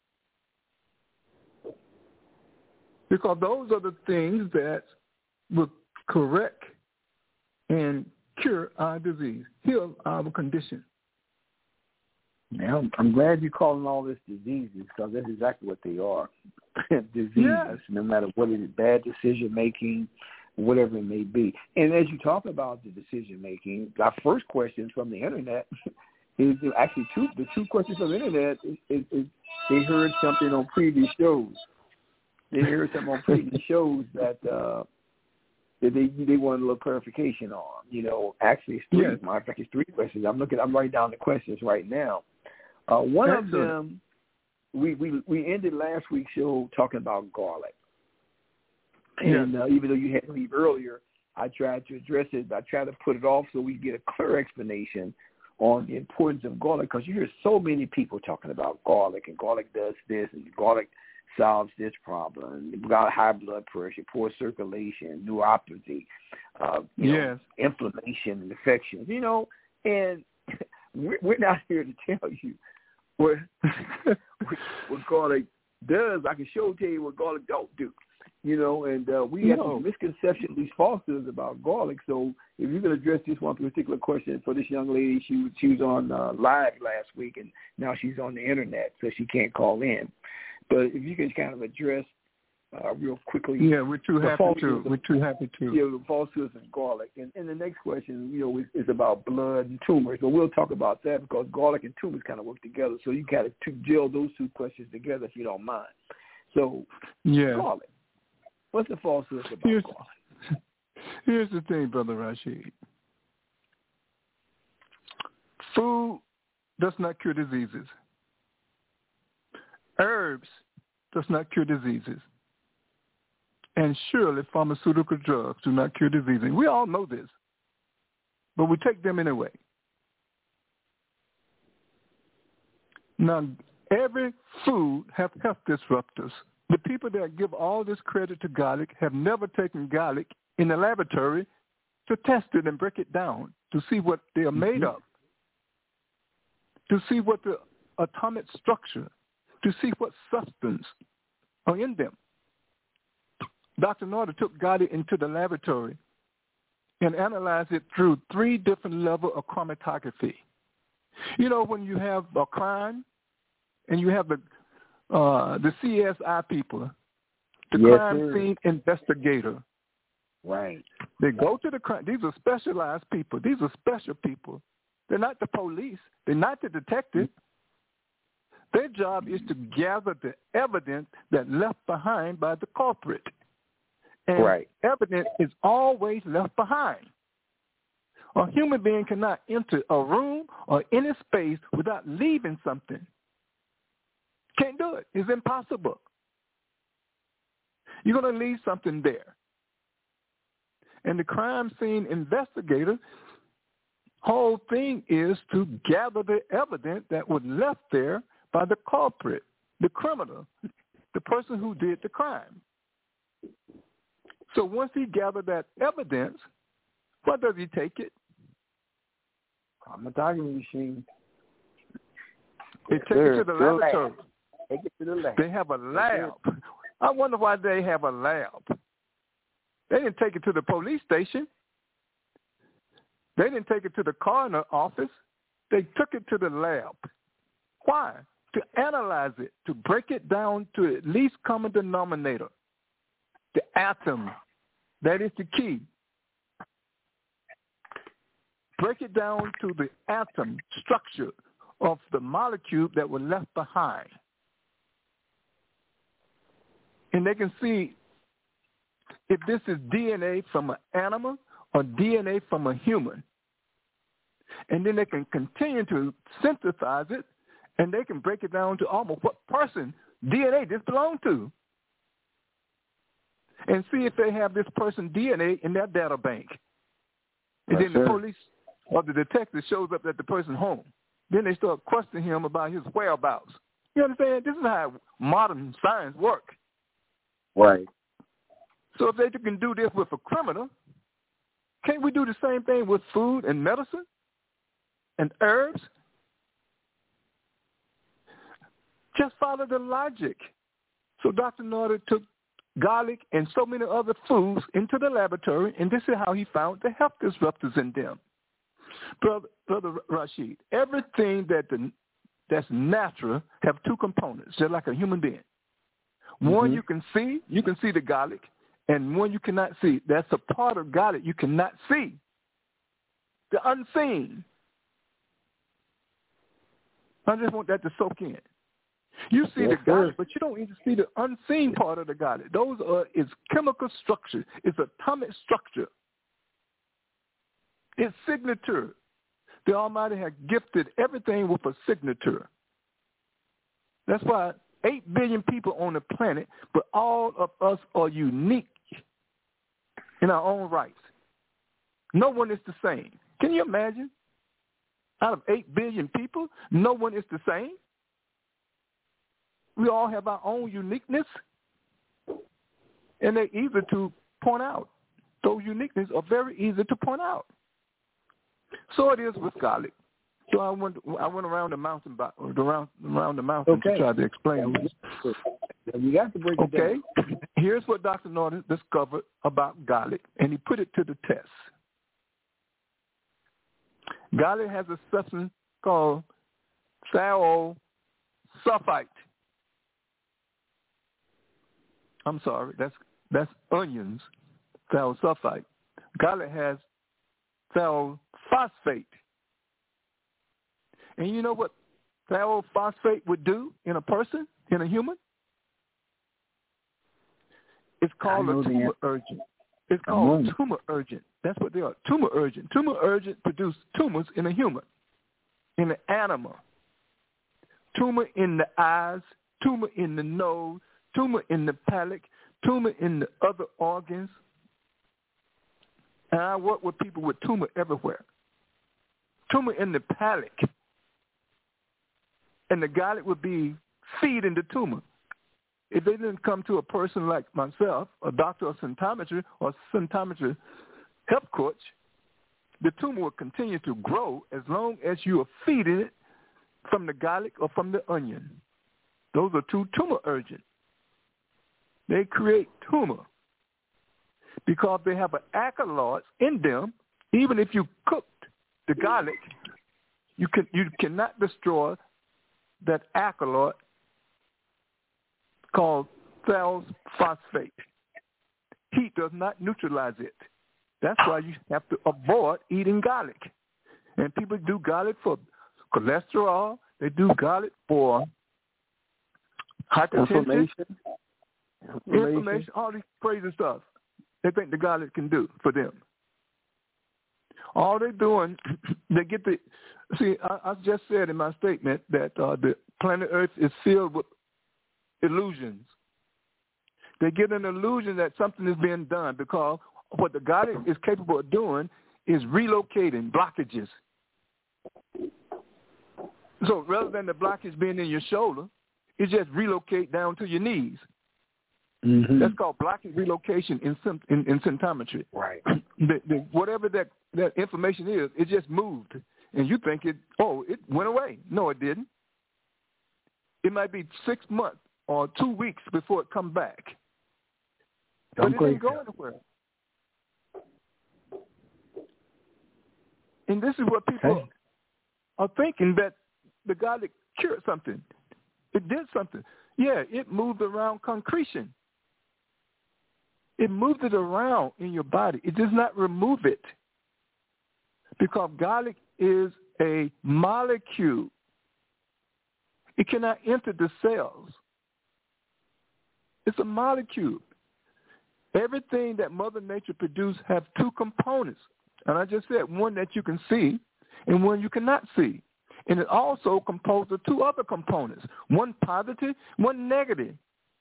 Because those are the things that will correct and cure our disease, heal our condition. Now, I'm glad you're calling all this diseases because that's exactly what they are. Diseases, yes. No matter what it is, bad decision-making, whatever it may be. And as you talk about the decision-making, our first questions from the Internet is actually the two questions from the Internet is they heard something on previous shows. They heard something on previous shows that they wanted a little clarification on. You know, actually, it's three. Yes. Matter of fact, it's three questions. I'm writing down the questions right now. One of them, we ended last week's show talking about garlic, and even though you had to leave earlier, I tried to address it. I tried to put it off so we could get a clear explanation on the importance of garlic because you hear so many people talking about garlic, and garlic does this, and garlic solves this problem. You've got high blood pressure, poor circulation, neuropathy, know, inflammation and infections, you know, and we're not here to tell you what garlic does. I can tell you what garlic don't do, you know, and we have these misconceptions, these falsehoods about garlic. So if you can address this one particular question for this young lady, she was on live last week, and now she's on the Internet, so she can't call in. But if you can kind of address real quickly. Yeah, we're too happy to. Yeah, the falsehoods of garlic. And the next question, you know, is about blood and tumors. But we'll talk about that because garlic and tumors kind of work together. So you got to gel those two questions together if you don't mind. So, garlic. What's the falsehoods about garlic? Here's the thing, Brother Rashid. Food does not cure diseases. Herbs does not cure diseases. And surely pharmaceutical drugs do not cure diseases. We all know this, but we take them anyway. Now, every food has health disruptors. The people that give all this credit to garlic have never taken garlic in the laboratory to test it and break it down to see what they are made of, to see what the atomic structure, to see what substance are in them. Dr. Norder took garlic into the laboratory and analyze it through 3 different levels of chromatography. You know, when you have a crime and you have the CSI people, the crime scene investigator. Right. They go to the crime. These are specialized people. These are special people. They're not the police. They're not the detective. Their job is to gather the evidence that left behind by the culprit. And evidence is always left behind. A human being cannot enter a room or any space without leaving something. Can't do it. It's impossible. You're going to leave something there. And the crime scene investigator, whole thing is to gather the evidence that was left there by the culprit, the criminal, the person who did the crime. So once he gathered that evidence, what does he take it? Chromatography machine. They take it to the laboratory. Take it to the lab. They have a lab. I wonder why they have a lab. They didn't take it to the police station. They didn't take it to the coroner's office. They took it to the lab. Why? To analyze it, to break it down to at least common denominator, the atom. That is the key. Break it down to the atom structure of the molecule that was left behind. And they can see if this is DNA from an animal or DNA from a human. And then they can continue to synthesize it, and they can break it down to almost what person DNA this belongs to. And see if they have this person's DNA in their data bank. And then the police or the detective shows up at the person's home. Then they start questioning him about his whereabouts. You understand? This is how modern science works. Right. So if they can do this with a criminal, can't we do the same thing with food and medicine and herbs? Just follow the logic. So Dr. Norder took garlic and so many other foods into the laboratory, and this is how he found the health disruptors in them. Brother Rashid, everything that's natural have 2 components, just like a human being. One you can see the garlic, and one you cannot see. That's a part of garlic you cannot see, the unseen. I just want that to soak in. You see the garlic, but you don't even see the unseen part of the garlic. Those are its chemical structure, its atomic structure, its signature. The Almighty has gifted everything with a signature. That's why 8 billion people on the planet, but all of us are unique in our own rights. No one is the same. Can you imagine? Out of 8 billion people, no one is the same. We all have our own uniqueness, and they're easy to point out. Those uniqueness are very easy to point out. So it is with garlic. So I went around the mountain, around the mountain to try to explain this. You got to break it down. Okay, here's what Dr. Norton discovered about garlic, and he put it to the test. Garlic has a substance called thiosulfite. I'm sorry, that's onions, thiosulfite. Garlic has thiophosphate. And you know what thiophosphate would do in a person, in a human? It's called a tumor urgent. It's called tumor urgent. That's what they are, tumor urgent. Tumor urgent produce tumors in a human, in an animal. Tumor in the eyes, tumor in the nose, tumor in the palate, tumor in the other organs. And I work with people with tumor everywhere. Tumor in the palate. And the garlic would be feeding the tumor. If they didn't come to a person like myself, a doctor or symptometry health coach, the tumor will continue to grow as long as you are feeding it from the garlic or from the onion. Those are 2 tumor urgent. They create tumor. because they have an alkaloids in them. Even if you cooked the garlic, you cannot destroy that alkaloid called thales phosphate. Heat does not neutralize it. That's why you have to avoid eating garlic. And people do garlic for cholesterol. They do garlic for hypertension, inflammation, all these crazy stuff they think the garlic can do for them. All they're doing, they get the, see, I just said in my statement that the planet Earth is filled with illusions. They get an illusion that something is being done because what the garlic is capable of doing is relocating blockages. So rather than the blockage being in your shoulder, it just relocate down to your knees. Mm-hmm. That's called blockage relocation in symptometry. Right. Whatever that information is, it just moved. And you think it went away. No, it didn't. It might be 6 months or 2 weeks before it comes back. But it didn't go anywhere. And this is what people are thinking, that the garlic cured something. It did something. Yeah, it moved around concretion. It moved it around in your body. It does not remove it. Because garlic is a molecule. It cannot enter the cells. It's a molecule. Everything that Mother Nature produced have two components. And I just said one that you can see and one you cannot see. And it also composed of two other components, one positive, one negative.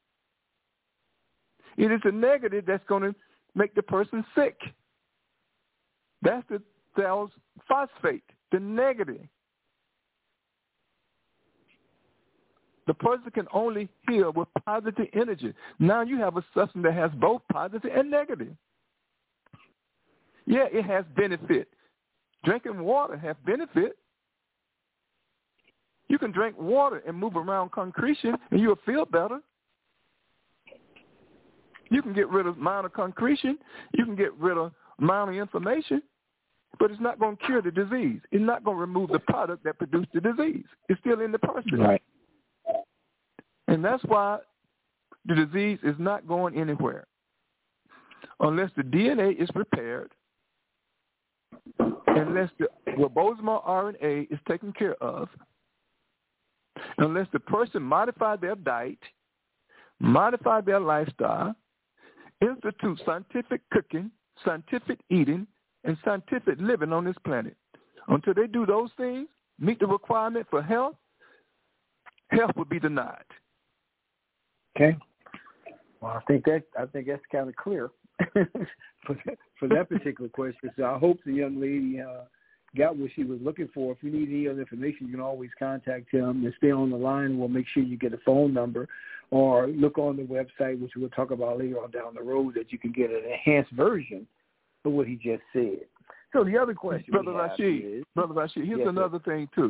It is the negative that's going to make the person sick. That's the thales phosphate, the negative. The person can only heal with positive energy. Now you have a substance that has both positive and negative. Yeah, it has benefit. Drinking water has benefit. You can drink water and move around concretion and you'll feel better. You can get rid of amount of concretion. You can get rid of amount of inflammation. But it's not going to cure the disease. It's not going to remove the product that produced the disease. It's still in the person. Right. And that's why the disease is not going anywhere unless the DNA is repaired, unless the ribosomal RNA is taken care of, unless the person modify their diet, modify their lifestyle, institute scientific cooking, scientific eating, and scientific living on this planet. Until they do those things, meet the requirement for health, health will be denied. Okay. Well, I think that's kind of clear for that particular question. So I hope the young lady got what she was looking for. If you need any other information, you can always contact him and stay on the line. We'll make sure you get a phone number or look on the website, which we'll talk about later on down the road, that you can get an enhanced version of what he just said. So the other question, Brother Rashid, here's another thing too.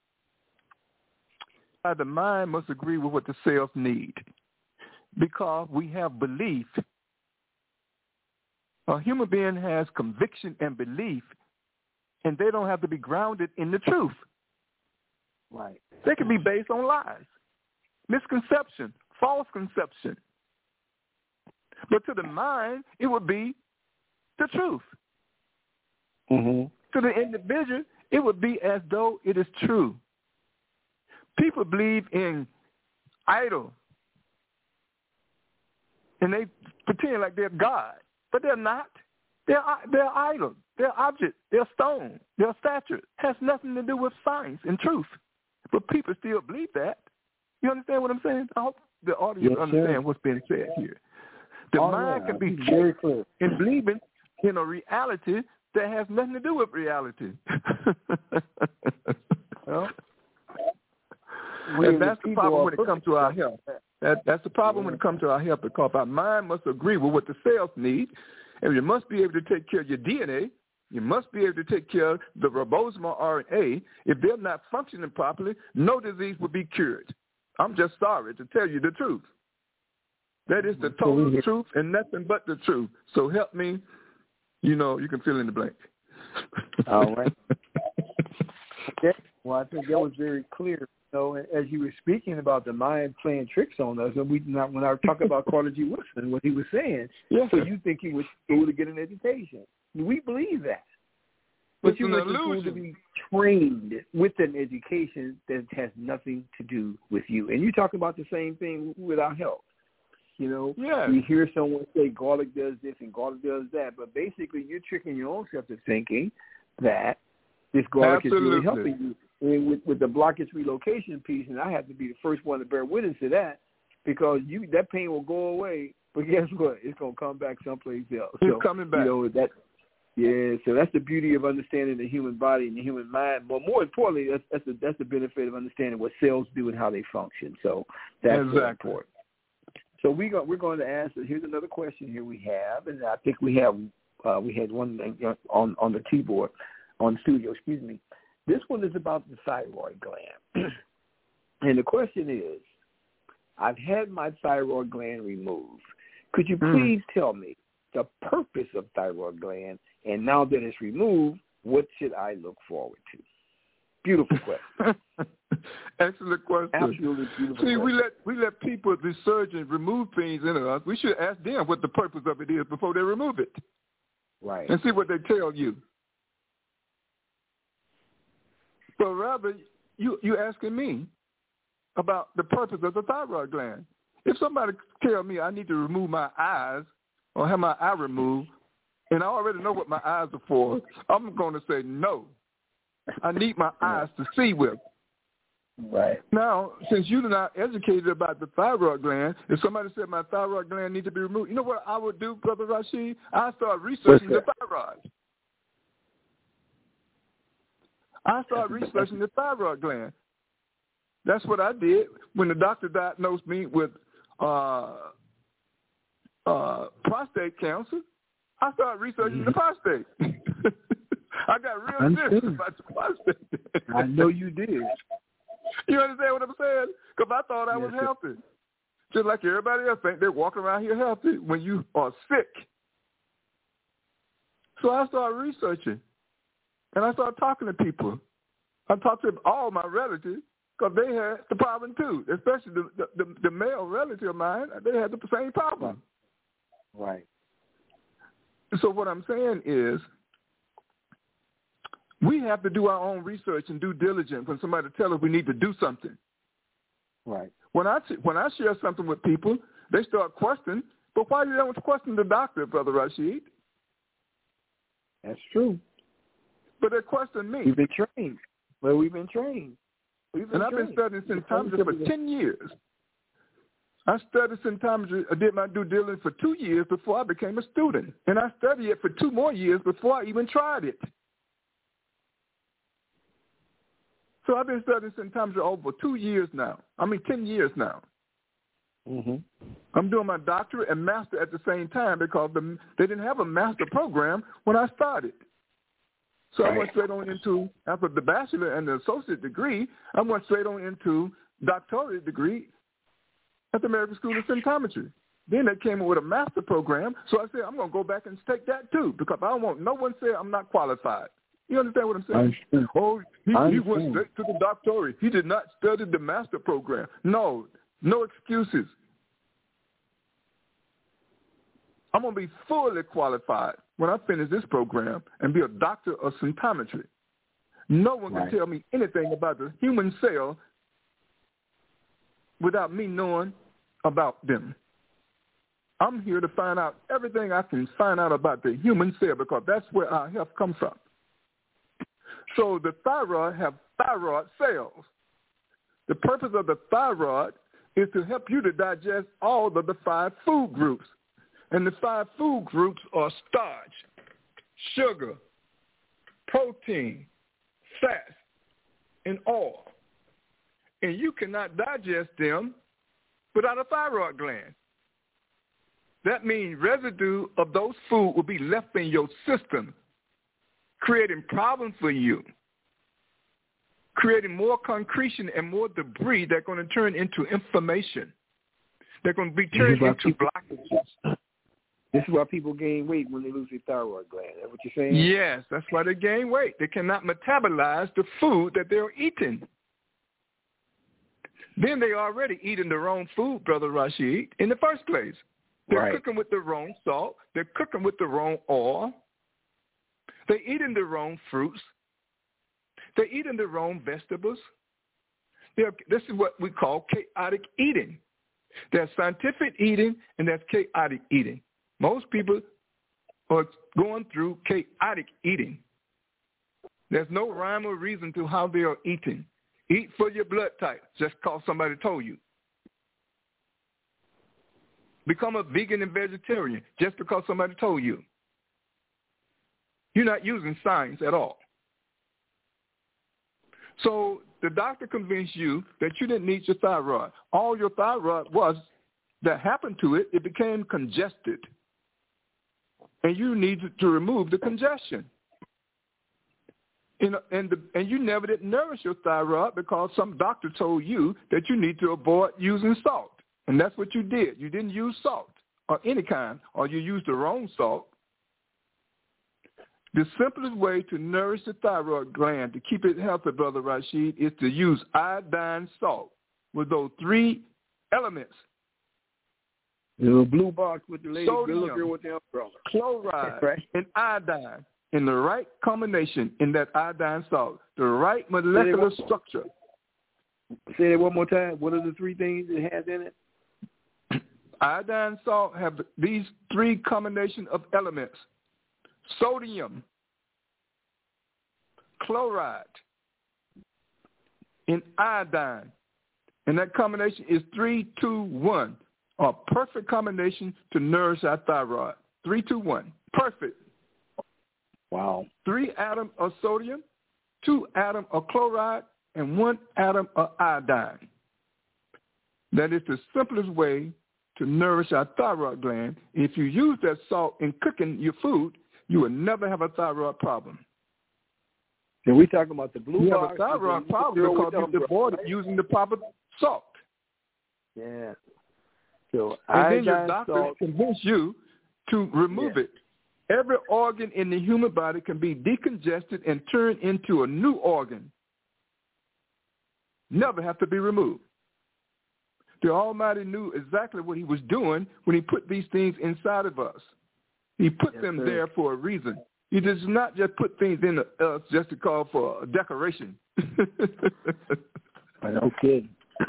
The mind must agree with what the cells need, because we have belief. A human being has conviction and belief, and they don't have to be grounded in the truth. Right. They can be based on lies, misconception, false conception. But to the mind, it would be the truth. Mm-hmm. To the individual, it would be as though it is true. People believe in idol, and they pretend like they're God, but they're not. They're idol. They're object. They're stone. They're statue. It has nothing to do with science and truth. But people still believe that. You understand what I'm saying? I hope the audience understands what's being said here. The mind can be very clear in believing in a reality that has nothing to do with reality. And that's the problem when it comes to our health. That's the problem when it comes to our health, because our mind must agree with what the cells need, and you must be able to take care of your DNA. You must be able to take care of the ribosomal RNA. If they're not functioning properly, no disease will be cured. I'm just sorry to tell you the truth. That is the total truth and nothing but the truth. So help me, you can fill in the blank. All right. Okay. Well, I think that was very clear. As you were speaking about the mind playing tricks on us, and when I was talking about Carter G. Woodson, what he was saying, so you think he went to school to get an education. We believe that. But you went to school to be trained with an education that has nothing to do with you. And you talk about the same thing with our health. You hear someone say garlic does this and garlic does that, but basically you're tricking your own self into thinking that this garlic is really helping you. And with the blockage relocation piece, and I have to be the first one to bear witness to that, because that pain will go away, but guess what? It's going to come back someplace else. It's coming back. So that's the beauty of understanding the human body and the human mind. But more importantly, that's the benefit of understanding what cells do and how they function. So that's important. So we're going to ask. Here's another question here we have, and I think we had one on the keyboard on the studio. Excuse me. This one is about the thyroid gland, and the question is, I've had my thyroid gland removed. Could you please tell me the purpose of thyroid gland, and now that it's removed, what should I look forward to? Beautiful question. Excellent question. Absolutely beautiful. See, question. we let people, the surgeons, remove things in us. We should ask them what the purpose of it is before they remove it. Right. And see what they tell you. But rather, you asking me about the purpose of the thyroid gland. If somebody tell me I need to remove my eyes or have my eye removed, and I already know what my eyes are for, I'm going to say no. I need my eyes to see with. Right. Now, since you're not educated about the thyroid gland, if somebody said my thyroid gland needs to be removed, you know what I would do, Brother Rashid? I start researching the thyroid. I started researching the thyroid gland. That's what I did when the doctor diagnosed me with prostate cancer. I started researching the prostate. I got real serious about the prostate. I know you did. You understand what I'm saying? Because I thought I was healthy. Just like everybody else think they're walking around here healthy when you are sick. So I started researching. And I started talking to people. I talked to all my relatives because they had the problem too, especially the male relative of mine. They had the same problem. Right. So what I'm saying is we have to do our own research and due diligence when somebody tells us we need to do something. Right. When I share something with people, they start questioning, but why you don't question the doctor, Brother Rashid? That's true. But they question me. We've been trained. Well, we've been trained. I've been studying symptometry for 10 years. I studied symptometry. I did my due diligence for 2 years before I became a student. And I studied it for 2 more years before I even tried it. So I've been studying symptometry over 2 years now. 10 years now. Mm-hmm. I'm doing my doctorate and master at the same time because they didn't have a master program when I started. So I went straight on into, after the bachelor and the associate degree, I went straight on into doctorate degree at the American School of Symptometry. Then they came up with a master program, so I said, I'm going to go back and take that too because I don't want no one say I'm not qualified. You understand what I'm saying? He went straight to the doctorate. He did not study the master program. No excuses. I'm going to be fully qualified when I finish this program and be a doctor of symptometry. No one can tell me anything about the human cell without me knowing about them. I'm here to find out everything I can find out about the human cell because that's where our health comes from. So the thyroid have thyroid cells. The purpose of the thyroid is to help you to digest all of the 5 food groups. And the 5 food groups are starch, sugar, protein, fat, and oil. And you cannot digest them without a thyroid gland. That means residue of those food will be left in your system, creating problems for you, creating more concretion and more debris that's going to turn into inflammation. They're going to be turned into blockages. This is why people gain weight when they lose their thyroid gland. Is that what you're saying? Yes, that's why they gain weight. They cannot metabolize the food that they're eating. Then they already eating the wrong food, Brother Rashid, in the first place. They're cooking with the wrong salt. They're cooking with the wrong oil. They're eating the wrong fruits. They're eating the wrong vegetables. This is what we call chaotic eating. There's scientific eating and there's chaotic eating. Most people are going through chaotic eating. There's no rhyme or reason to how they are eating. Eat for your blood type, just because somebody told you. Become a vegan and vegetarian, just because somebody told you. You're not using science at all. So the doctor convinced you that you didn't need your thyroid. All your thyroid was that happened to it, it became congested. And you needed to remove the congestion. And you never did nourish your thyroid because some doctor told you that you need to avoid using salt. And that's what you did. You didn't use salt or any kind, or you used the wrong salt. The simplest way to nourish the thyroid gland to keep it healthy, Brother Rashid, is to use iodine salt with those 3 elements. The little blue box with the lady sodium, with the umbrella. Chloride, and iodine in the right combination in that iodine salt, the right molecular structure. Say it one more time. What are the 3 things it has in it? Iodine salt have these 3 combination of elements: sodium, chloride, and iodine. And that combination is 3-2-1, a perfect combination to nourish our thyroid. 3-2-1, perfect. Wow. 3 atoms of sodium, 2 atoms of chloride, and 1 atom of iodine. That is the simplest way to nourish our thyroid gland. If you use that salt in cooking your food, you will never have a thyroid problem. And we're talking about the blue you box. You have a thyroid problem because you avoided using the proper salt. Yeah. So and then your doctor convince you to remove it. Every organ in the human body can be decongested and turned into a new organ. Never have to be removed. The Almighty knew exactly what he was doing when he put these things inside of us. He put them there for a reason. He does not just put things in us just to call for a decoration. No kidding.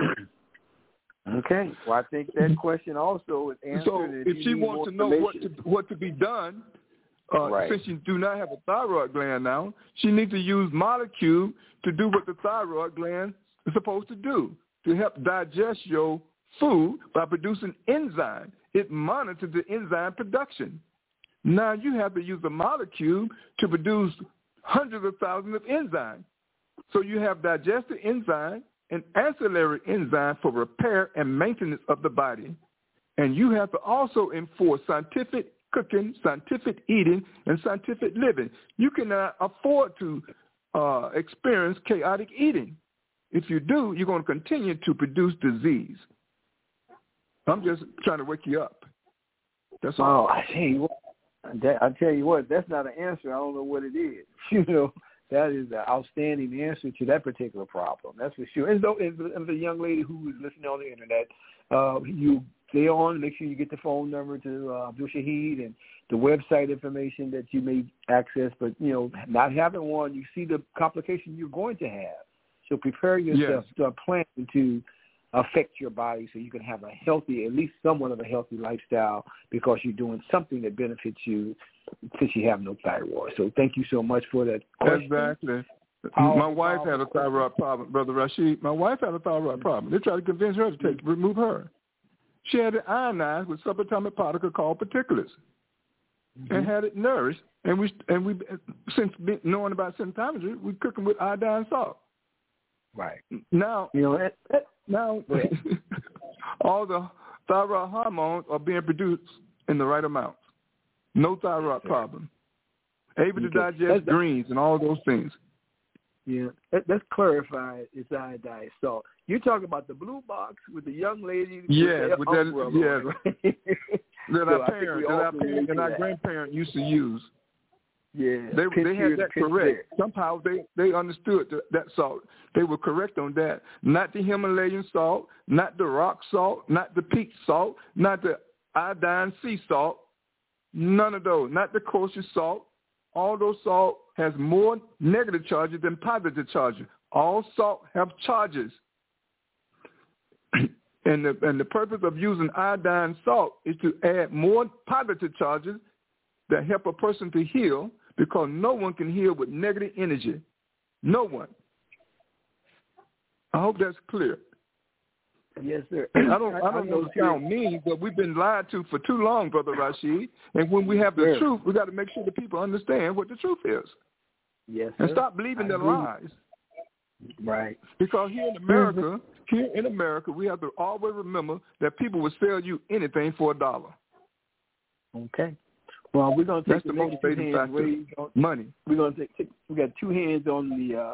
Okay. Well, I think that question also is answered. So if she wants to know what to be done, since you do not have a thyroid gland now, she needs to use molecule to do what the thyroid gland is supposed to do, to help digest your food by producing enzyme. It monitors the enzyme production. Now you have to use a molecule to produce hundreds of thousands of enzymes. So you have digestive enzyme and ancillary enzyme for repair and maintenance of the body. And you have to also enforce scientific cooking, scientific eating, and scientific living. You cannot afford to experience chaotic eating. If you do, you're going to continue to produce disease. I'm just trying to wake you up. That's all. I tell you what, that's not an answer. I don't know what it is. You know, that is an outstanding answer to that particular problem. That's for sure. And the young lady who is listening on the internet, you stay on, make sure you get the phone number to Abdul Shahid and the website information that you may access. But, you know, not having one, you see the complication you're going to have. So prepare yourself, start planning to affect your body so you can have a healthy, at least somewhat of a healthy lifestyle because you're doing something that benefits you since you have no thyroid. So thank you so much for that question. Exactly. My wife had a thyroid problem, Brother Rashid. My wife had a thyroid problem. They tried to convince her to remove her. She had it ionized with subatomic particle called particulates and had it nourished. And we since knowing about symptometry, we cook them with iodine salt. Right. Now, you know, now all the thyroid hormones are being produced in the right amounts. No thyroid problem. Able to digest greens and all those things. Yeah, let's clarify it's iodized salt. You're talking about the blue box with the young lady. Yes, with that. Yes, right? that our parents and our grandparents used to use. Yeah, they had that correct. Somehow they understood that salt. They were correct on that. Not the Himalayan salt, not the rock salt, not the peak salt, not the iodine sea salt. None of those. Not the kosher salt. All those salt has more negative charges than positive charges. All salt have charges. And the purpose of using iodine salt is to add more positive charges that help a person to heal, because no one can heal with negative energy. No one. I hope that's clear. Yes, sir. I don't know what sound mean, but we've been lied to for too long, Brother Rashid. And when we have the truth, we got to make sure that people understand what the truth is. Yes, sir. And stop believing their lies. Right. Because here in America, we have to always remember that people will sell you anything for $1. Okay. Well, we're going to take the motivating factor. Money. We're going to take. We got two hands on the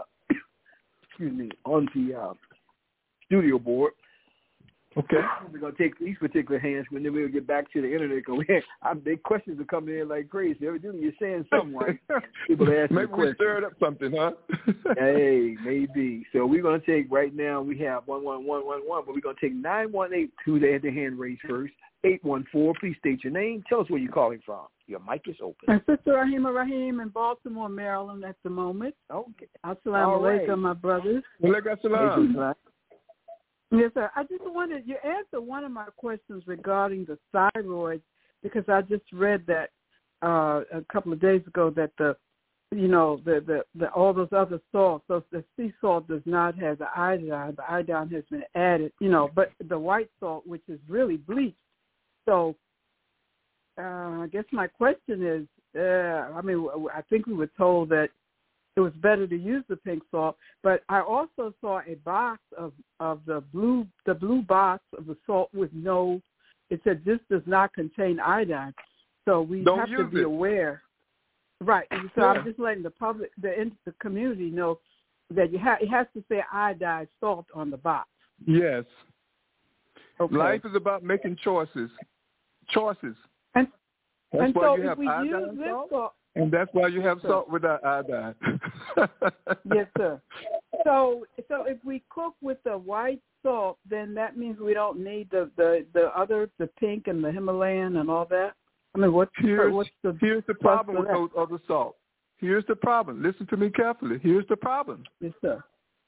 studio board. Okay. We're going to take these particular hands, and then we'll get back to the internet. Their questions are coming in like crazy. Evidently, you're saying something right. People are asking maybe we stirred up something, huh? Hey, maybe. So we're going to take, right now, we have 11111, but we're going to take 918, who had their hand raised first. 814, please state your name. Tell us where you're calling from. Your mic is open. And Sister Rahima Rahim in Baltimore, Maryland at the moment. Okay. Assalamu alaikum, my brothers. Walaikum salam. Yes, sir. I just wanted you to answer one of my questions regarding the thyroid, because I just read that a couple of days ago that the all those other salts, the sea salt does not have the iodine. The iodine has been added, but the white salt, which is really bleached. So I guess my question is, I think we were told that it was better to use the pink salt, but I also saw a box of the blue box of the salt with it said this does not contain iodine. So we have to be aware. Right. And so I'm just letting the public, the community know that it has to say iodized salt on the box. Yes. Okay. Life is about making choices. And so if we use this salt, and that's why you have salt without iodine. Yes, sir. So if we cook with the white salt, then that means we don't need the pink and the Himalayan and all that. I mean, here's the problem with those other salts. Here's the problem. Listen to me carefully. Here's the problem. Yes, sir.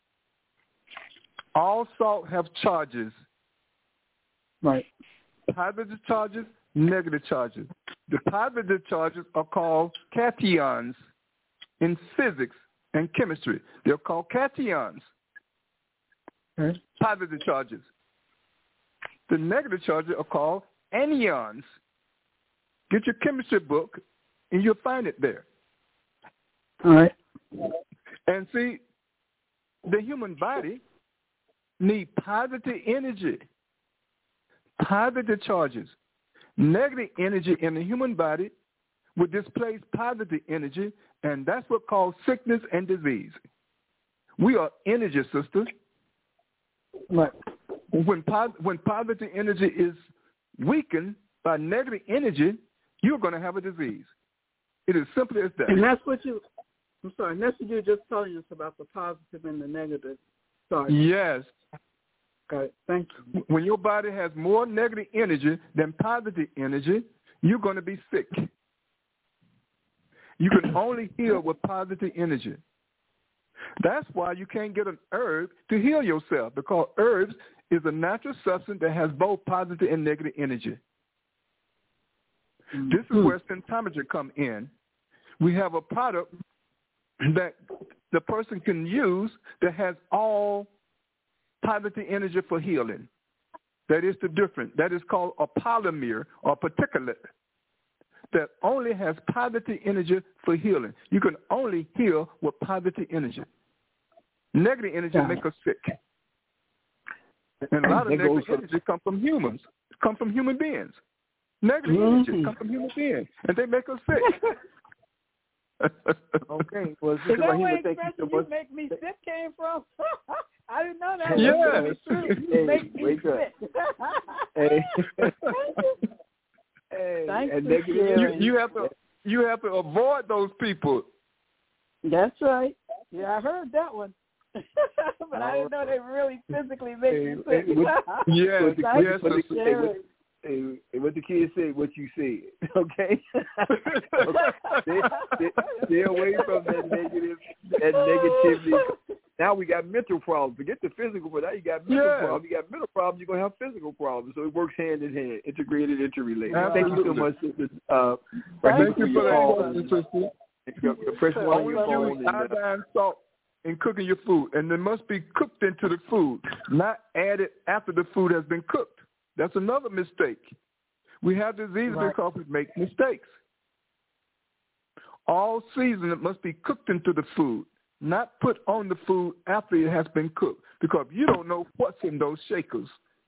All salt have charges. Right. Positive charges, negative charges. The positive charges are called cations in physics and chemistry. They're called cations. Okay. Positive charges. The negative charges are called anions. Get your chemistry book, and you'll find it there. All right. And see, the human body needs positive energy, positive charges. Negative energy in the human body would displace positive energy, and that's what causes sickness and disease. We are energy, sisters. Right. When positive energy is weakened by negative energy, you're going to have a disease. It is simply as that. And that's what you're just telling us about the positive and the negative. Sorry. Yes. Okay, thank you. When your body has more negative energy than positive energy, you're going to be sick. You can only heal with positive energy. That's why you can't get an herb to heal yourself, because herbs is a natural substance that has both positive and negative energy. Mm-hmm. This is where symptometry come in. We have a product that the person can use that has all positive energy for healing. That is the difference. That is called a polymer or particulate that only has positive energy for healing. You can only heal with positive energy. Negative energy make us sick. And a lot of negative energy come from humans, come from human beings. Negative energy come from human beings, and they make us sick. Okay. Well, Is that where expression you make me sick came from? I didn't know that. Yeah. You make me sick. Hey. Thanks and for sharing. You have to avoid those people. That's right. Yeah, I heard that one. But I didn't know they really physically make you sick. Yes, what the kids say, what you say, okay? Stay away from that negativity. Now we got mental problems. Forget the physical, but now you got mental problems. You got mental problems, you're going to have physical problems. So it works hand in hand, integrated, interrelated. Thank you so much, Sister. Thank you for that, Sister. Press one on your phone. Iodine salt in cooking your food, and it must be cooked into the food, not added after the food has been cooked. That's another mistake. We have diseases because we make mistakes. All seasoning must be cooked into the food, not put on the food after it has been cooked, because you don't know what's in those shakers.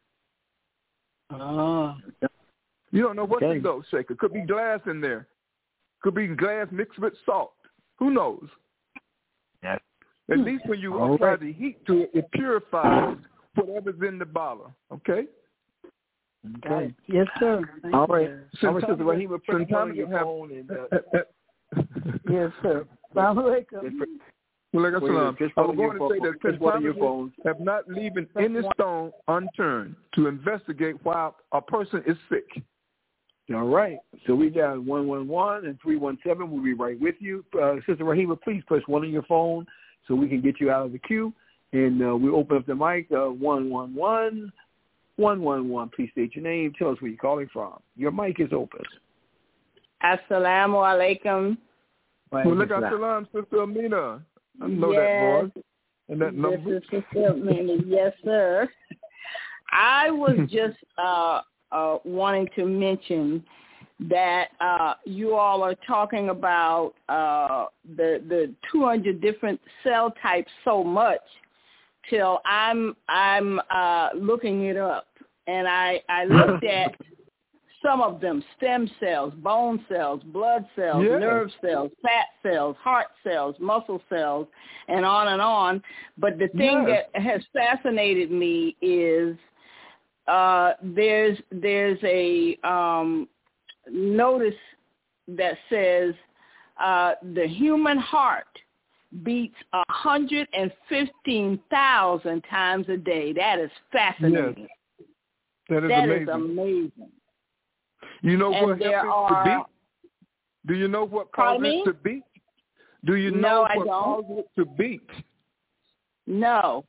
You don't know what's in those shakers. Could be glass in there. Could be glass mixed with salt. Who knows? Yeah. At least when you apply the heat to it, it purifies whatever's in the bottle. Okay? Okay. Yes, sir. All right. Sister Rahima, press one on your phone. Yes, sir. Assalamu alaikum. I was going to say that Centennial have not leaving any stone unturned to investigate why a person is sick. All right. So we got 111 and 317. We'll be right with you. Sister Rahima, please press one on your phone so we can get you out of the queue. And we'll open up the mic. 111. 111. Please state your name. Tell us where you're calling from. Your mic is open. Assalamu alaikum. Salam, Sister Amina. I know that voice and that number. This is Sister Amina. Yes, sir. I was just wanting to mention that you all are talking about the 200 different cell types so much till I'm looking it up, and I looked at some of them: stem cells, bone cells, blood cells, nerve cells, fat cells, heart cells, muscle cells, and on and on. But the thing that has fascinated me is there's a notice that says the human heart beats 115,000 times a day. That is fascinating. Yes. That is amazing. You know what helps it to beat? Do you know what causes it to beat? Do you know what causes it to beat? No.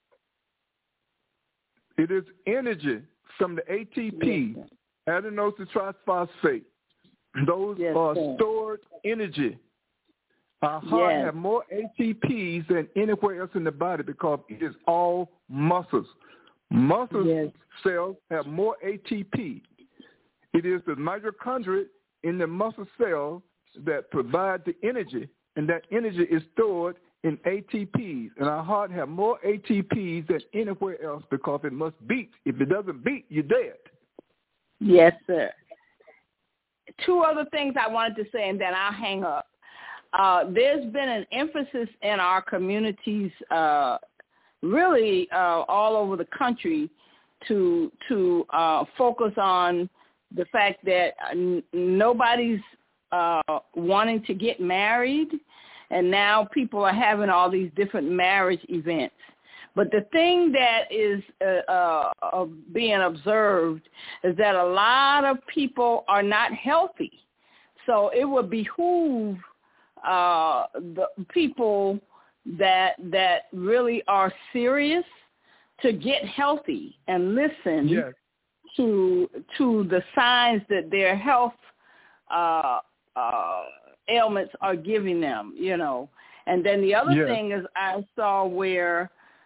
It is energy from the ATP, adenosine triphosphate. Those are stored energy. Our heart have more ATPs than anywhere else in the body because it is all muscles. Muscle cells have more ATP. It is the mitochondria in the muscle cell that provide the energy, and that energy is stored in ATPs. And our heart have more ATPs than anywhere else because it must beat. If it doesn't beat, you're dead. Yes, sir. Two other things I wanted to say, and then I'll hang up. There's been an emphasis in our communities, really all over the country, to focus on the fact that nobody's wanting to get married, and now people are having all these different marriage events. But the thing that is being observed is that a lot of people are not healthy. So it would behoove the people that really are serious to get healthy and listen to the signs that their health ailments are giving them, you know. And then the other thing is I saw where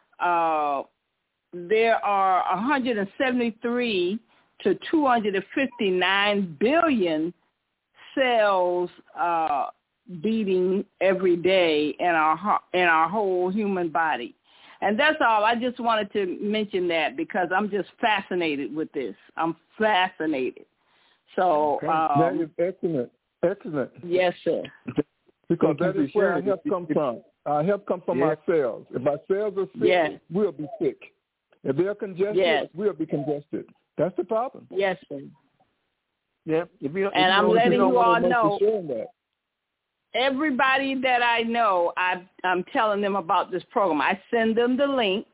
there are 173 to 259 billion cells beating every day in our whole human body. And that's all. I just wanted to mention that because I'm just fascinated with this. I'm fascinated. So that is excellent. Excellent. Yes, sir. Because that is where our help comes from. Our help comes from our cells. If our cells are sick, we'll be sick. If they're congested, we'll be congested. That's the problem. Yes, sir. Yeah. And I'm letting you all know, everybody that I know, I'm telling them about this program. I send them the link,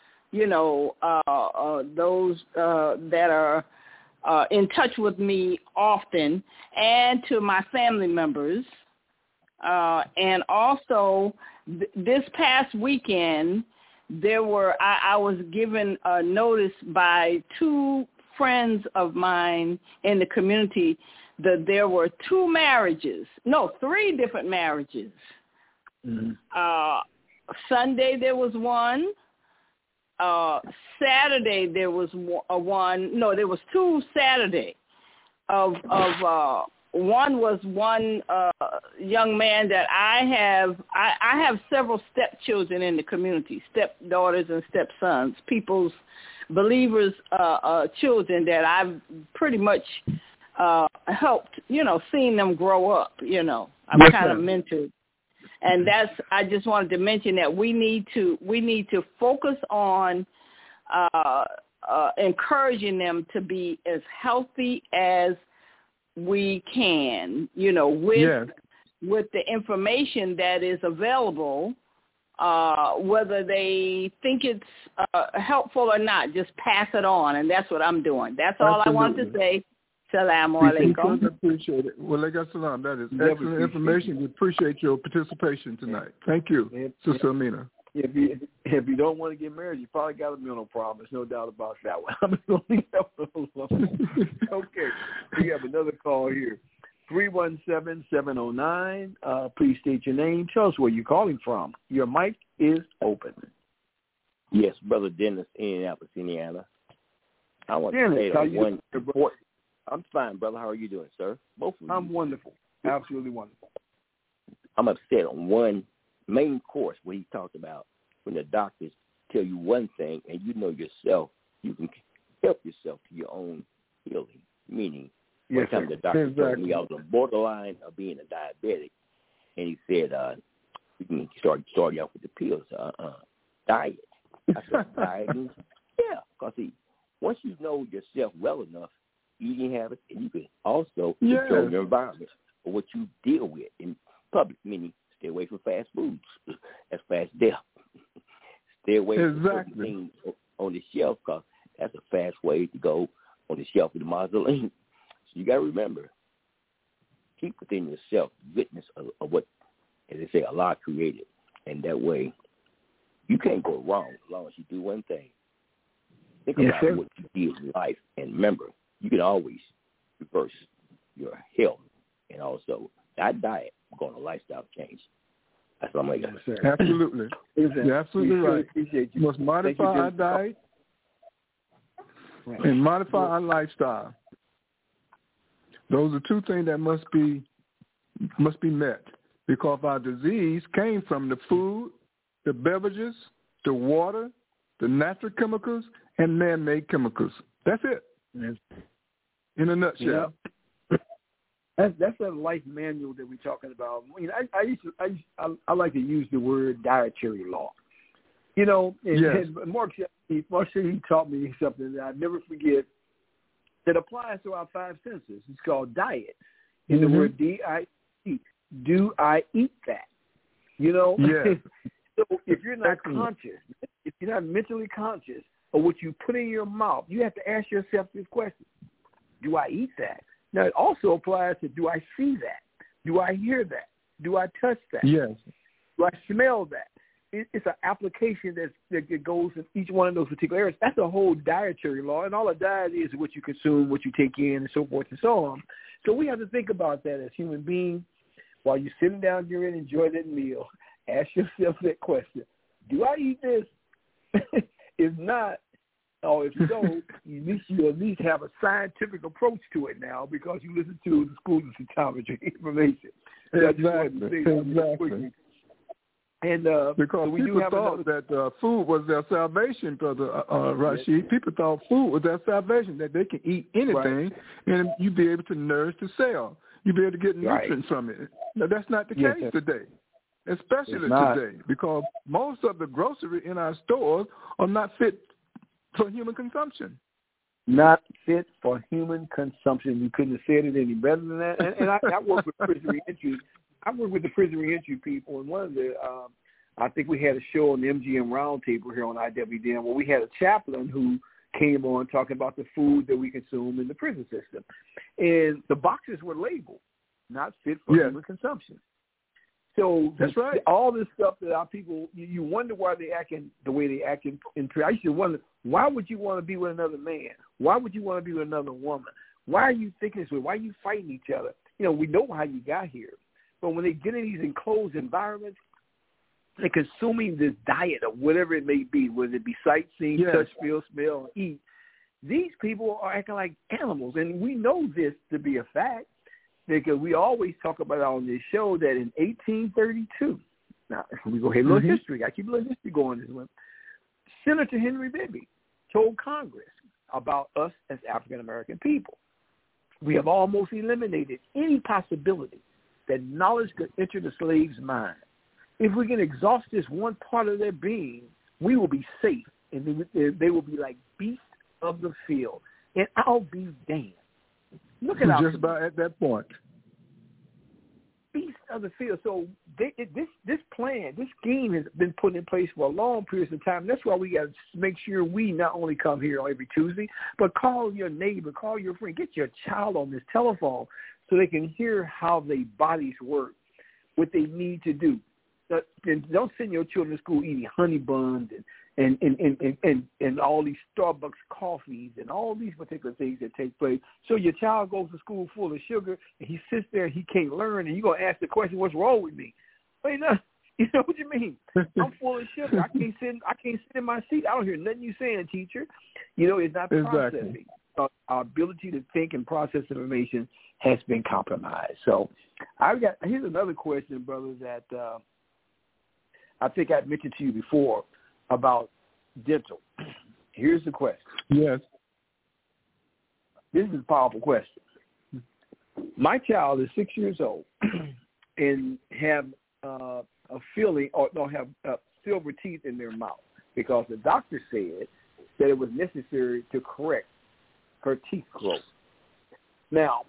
those that are in touch with me often, and to my family members. And also, this past weekend, I was given a notice by 2 friends of mine in the community that there were 3 different marriages. Mm-hmm. Sunday there was one. Saturday there was one. No, there was 2 Saturday. One was one young man that I have several stepchildren in the community, stepdaughters and stepsons, people's believers' children that I've pretty much helped, seeing them grow up, I'm kind of mentored. And I just wanted to mention that we need to focus on encouraging them to be as healthy as we can, with the information that is available, whether they think it's helpful or not, just pass it on, and that's what I'm doing. That's all I wanted to say. Salamu alaikum. Appreciate it. Wa alaikum salam. That is excellent information. We appreciate your participation tonight. Thank you, Sister Amina. If you don't want to get married, you probably got a mental problem. There's no doubt about that one. I'm going to leave that one alone. Okay. We have another call here. 317-709. Please state your name. Tell us where you're calling from. Your mic is open. Yes, Brother Dennis in Indianapolis, Indiana. I want Dennis, to say how you doing? I'm fine, brother. How are you doing, sir? Both of you. I'm wonderful. Absolutely wonderful. I'm upset on one main course where he talked about when the doctors tell you one thing and you know yourself, you can help yourself to your own healing. Meaning, one time the doctor told me I was on borderline of being a diabetic, and he said, we can start you off with the pills, diet. I said, diet means, because once you know yourself well enough, eating habits, and you can also control your environment or what you deal with in public, meaning stay away from fast foods. That's fast death. Stay away from certain things on the shelf because that's a fast way to go on the shelf of the mausoleum. So you got to remember, keep within yourself witness of what, as they say, Allah created. And that way, you can't go wrong as long as you do one thing. Think about what you did in life. And remember, you can always reverse your health and also that diet going to lifestyle change. That's what I'm going to say. Absolutely. You're absolutely right. Appreciate you. We must modify our diet and modify our lifestyle. Those are 2 things that must be met because our disease came from the food, the beverages, the water, the natural chemicals, and man-made chemicals. That's it. Yes. In a nutshell. Yeah. That's that life manual that we're talking about. I like to use the word dietary law. And Mark he taught me something that I never forget that applies to our 5 senses. It's called diet. In the word D-I-E. Do I eat that? So if you're not conscious, if you're not mentally conscious of what you put in your mouth, you have to ask yourself this question. Do I eat that? Now, it also applies to do I see that? Do I hear that? Do I touch that? Yes. Do I smell that? It's an application that goes in each one of those particular areas. That's a whole dietary law, and all a diet is what you consume, what you take in, and so forth and so on. So we have to think about that as human beings. While you're sitting down here and enjoy that meal, ask yourself that question. Do I eat this? If not, or if so, you at least have a scientific approach to it now because you listen to the schools of psychometry information. Exactly. And because we people thought that food was their salvation, Brother Rashid. People thought food was their salvation, that they can eat anything and you'd be able to nourish the cell. You'd be able to get nutrients from it. No, that's not the case today, especially today, because most of the grocery in our stores are not fit for human consumption. Not fit for human consumption. You couldn't have said it any better than that. And I work with prison reentry. I work with the prison reentry people, and one of the I think we had a show on the MGM Roundtable here on IWDM where we had a chaplain who came on talking about the food that we consume in the prison system. And the boxes were labeled, not fit for human consumption. So that's right. All this stuff that our people, you wonder why they acting the way they act in prison. I used to wonder, why would you want to be with another man? Why would you want to be with another woman? Why are you thinking this way? Why are you fighting each other? You know, we know how you got here. But when they get in these enclosed environments, they're consuming this diet of whatever it may be, whether it be sightseeing, touch, feel, smell, eat. These people are acting like animals, and we know this to be a fact because we always talk about it on this show that in 1832, now we go ahead a little history. I keep a little history going this one. Senator Henry Bibby told Congress about us as African-American people. We have almost eliminated any possibility that knowledge could enter the slave's mind. If we can exhaust this one part of their being, we will be safe, and they will be like beasts of the field. And I'll be damned. Look at just about at that point. Beasts of the field. So this plan, this scheme has been put in place for a long period of time. That's why we got to make sure we not only come here every Tuesday, but call your neighbor, call your friend, get your child on this telephone so they can hear how their bodies work, what they need to do. And don't send your children to school eating honey buns and all these Starbucks coffees and all these particular things that take place. So your child goes to school full of sugar and he sits there and he can't learn, and you're gonna ask the question, "What's wrong with me?" Wait, no, you know what you mean? I'm full of sugar. I can't sit in my seat. I don't hear nothing you saying, teacher. You know, it's not processing. Our ability to think and process information has been compromised. So here's another question, brother, that I think I mentioned to you before about dental. Here's the question. Yes. This is a powerful question. My child is 6 years old and have a feeling or don't have silver teeth in their mouth because the doctor said that it was necessary to correct her teeth growth. Now,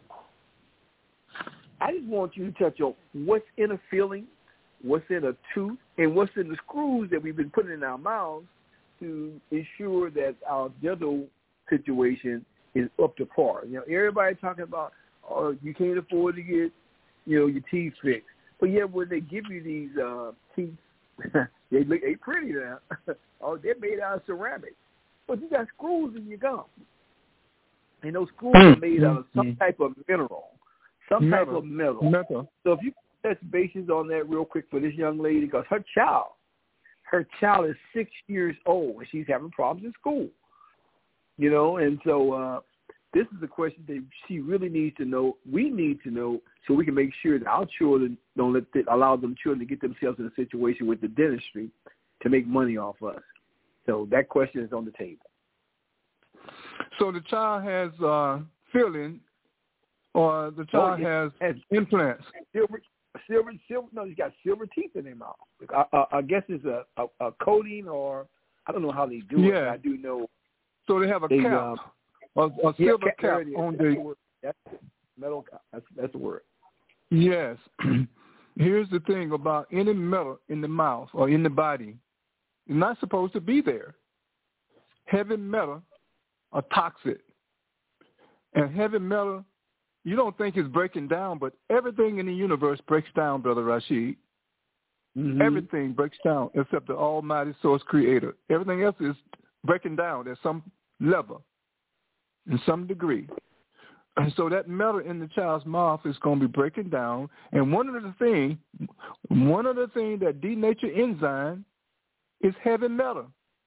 I just want you to touch on what's in a filling, what's in a tooth, and what's in the screws that we've been putting in our mouths to ensure that our dental situation is up to par. You know, everybody talking about, oh, you can't afford to get, your teeth fixed. But yet when they give you these teeth, they pretty now. Oh, they're made out of ceramic. But you got screws in your gum. And those screws are made out of some type of mineral, type of metal. So if you touch bases on that real quick for this young lady, because her child is 6 years old and she's having problems in school, and so this is a question that she really needs to know. We need to know so we can make sure that our children don't allow them children to get themselves in a situation with the dentistry to make money off us. So that question is on the table. So the child has filling, or the child has implants. Silver. No, he's got silver teeth in their mouth. I guess it's a coating, or I don't know how they do it. I do know. So they have a cap, a silver cap on the metal. That's the word. Yes. Here's the thing about any metal in the mouth or in the body. It's not supposed to be there. Heavy metal are toxic, and heavy metal, you don't think it's breaking down, but everything in the universe breaks down, Brother Rashid. Mm-hmm. Everything breaks down except the Almighty Source Creator. Everything else is breaking down at some level, in some degree. And so that metal in the child's mouth is going to be breaking down. And one of the things that denature enzyme is heavy metal.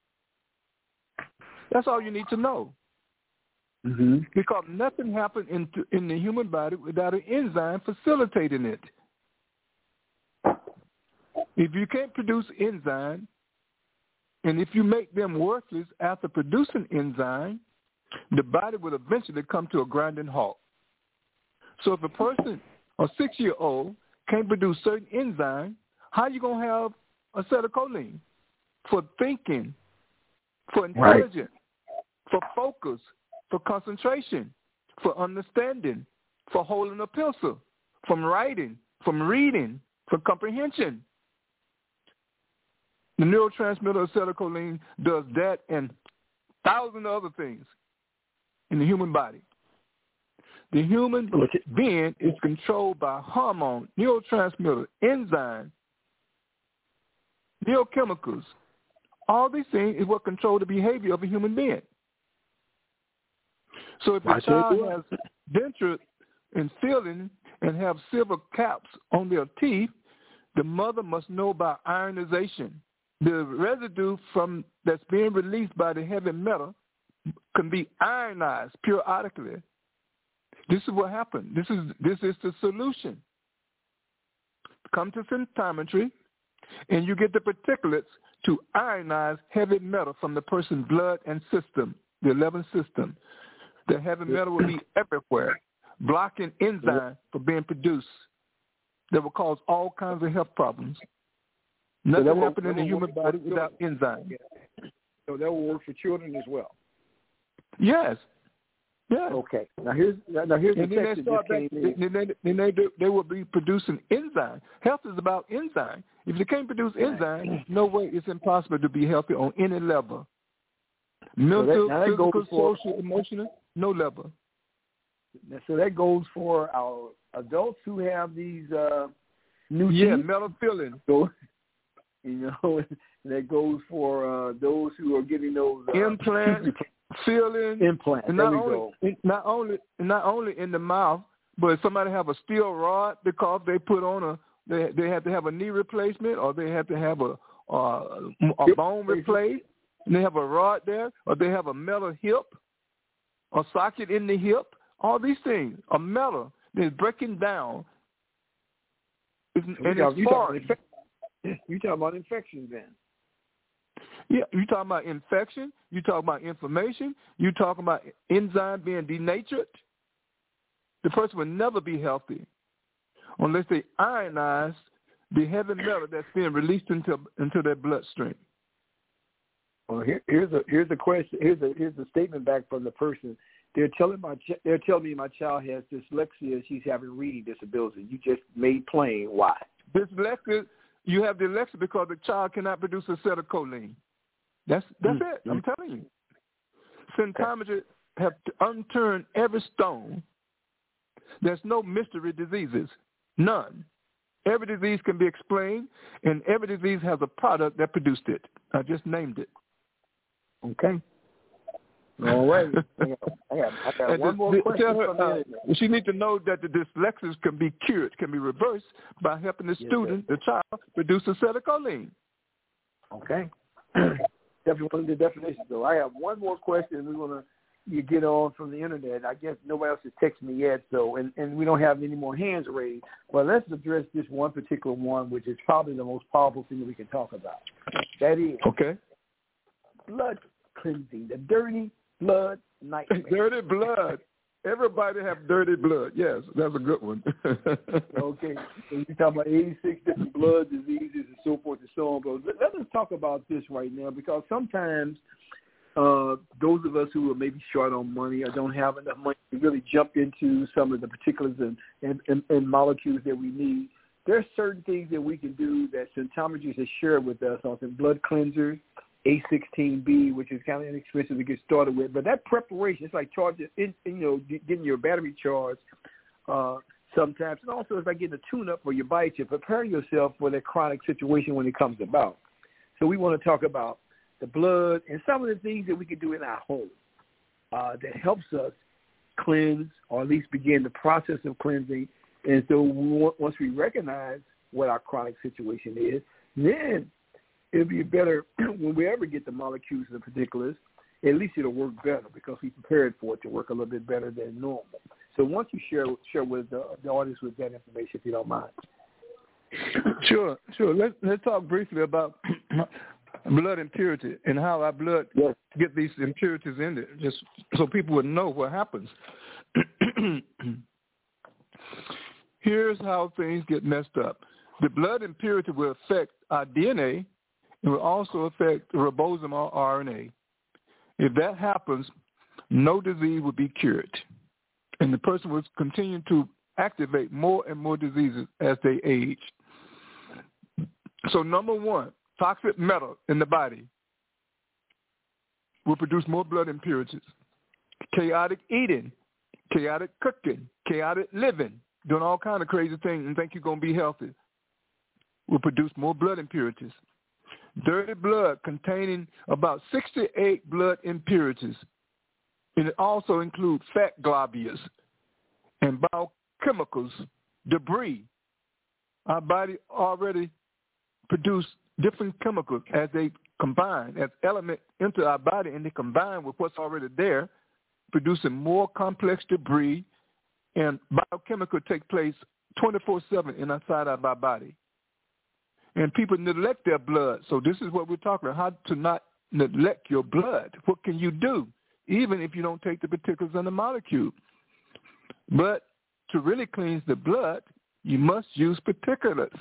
That's all you need to know. Mm-hmm. Because nothing happens in the human body without an enzyme facilitating it. If you can't produce enzyme, and if you make them worthless after producing enzyme, the body will eventually come to a grinding halt. So if a person, a 6-year-old, can't produce certain enzymes, how are you going to have acetylcholine for thinking, for intelligence, for focus, for concentration, for understanding, for holding a pencil, from writing, from reading, for comprehension? The neurotransmitter acetylcholine does that and thousands of other things in the human body. The human being is controlled by hormone, neurotransmitter, enzyme, neurochemicals. All these things is what control the behavior of a human being. So if a child has denture and filling and have silver caps on their teeth, the mother must know about ironization. The residue from that's being released by the heavy metal can be ionized periodically. This is what happened. This is the solution. Come to scintimetry, and you get the particulates to ionize heavy metal from the person's blood and system, the 11th system. The heavy metal will be everywhere, blocking enzymes from being produced that will cause all kinds of health problems. Nothing happens in the human body without enzymes. So that will work for children as well. Yes. Yeah. Okay. Now here's the text that came in. They will be producing enzymes. Health is about enzymes. If you can't produce enzymes, no way it's impossible to be healthy on any level. Mental, physical, social, emotional, no level. So that goes for our adults who have these new teeth. Metal filling. So, that goes for those who are getting those implants. Filling implant. And not only in the mouth, but if somebody have a steel rod because they put on they have to have a knee replacement, or they have to have a bone replaced, and they have a rod there, or they have a metal hip, a socket in the hip. All these things are metal. They're breaking down. You're talking about infections then. Yeah, you're talking about infection. You're talking about inflammation. You're talking about enzyme being denatured. The person will never be healthy unless they ionize the heavy metal that's being released into their bloodstream. Well, here's a question. Here's a statement back from the person. They're telling me my child has dyslexia. She's having reading disability. You just made plain why. Dyslexia. You have dyslexia because the child cannot produce acetylcholine. That's it. I'm telling you. Scintimetry have unturned every stone. There's no mystery diseases. None. Every disease can be explained, and every disease has a product that produced it. I just named it. Okay. All right. I got one more question from the internet. She needs to know that the dyslexias can be cured, can be reversed by helping the student, the child, produce acetylcholine. Okay. Definitely one of the definitions, though. I have one more question. We're going to get on from the internet. I guess nobody else has texted me yet, so and we don't have any more hands raised. But let's address this one particular one, which is probably the most powerful thing that we can talk about. That is blood cleansing, the dirty blood nightmare. Dirty blood. Everybody have dirty blood. Yes, that's a good one. Okay. So you're talking about 86 different blood diseases and so forth and so on. But let us talk about this right now, because sometimes those of us who are maybe short on money or don't have enough money to really jump into some of the particulars and molecules that we need, there are certain things that we can do that Scintimetry has shared with us on some blood cleansers, A16B, which is kind of inexpensive to get started with. But that preparation, it's like getting your battery charged sometimes. And also it's like getting a tune-up for your body to prepare yourself for that chronic situation when it comes about. So we want to talk about the blood and some of the things that we can do in our home that helps us cleanse, or at least begin the process of cleansing. And so once we recognize what our chronic situation is, then it'll be better when we ever get the molecules and the particulars. At least it'll work better because we prepared for it to work a little bit better than normal. So once you share with the audience with that information, if you don't mind. Sure. Let's talk briefly about blood impurity and how our blood get these impurities in it, just so people would know what happens. Here's how things get messed up. The blood impurity will affect our DNA and will also affect the ribosomal RNA. If that happens, no disease will be cured, and the person will continue to activate more and more diseases as they age. So number one, toxic metal in the body will produce more blood impurities. Chaotic eating, chaotic cooking, chaotic living, doing all kinds of crazy things and think you're going to be healthy, will produce more blood impurities. Dirty blood containing about 68 blood impurities, and it also includes fat globules and biochemicals, debris. Our body already produce different chemicals as they combine, as elements into our body, and they combine with what's already there, producing more complex debris, and biochemical take place 24/7 inside of our body. And people neglect their blood. So this is what we're talking about, how to not neglect your blood. What can you do, even if you don't take the particulars and the molecule? But to really cleanse the blood, you must use particulates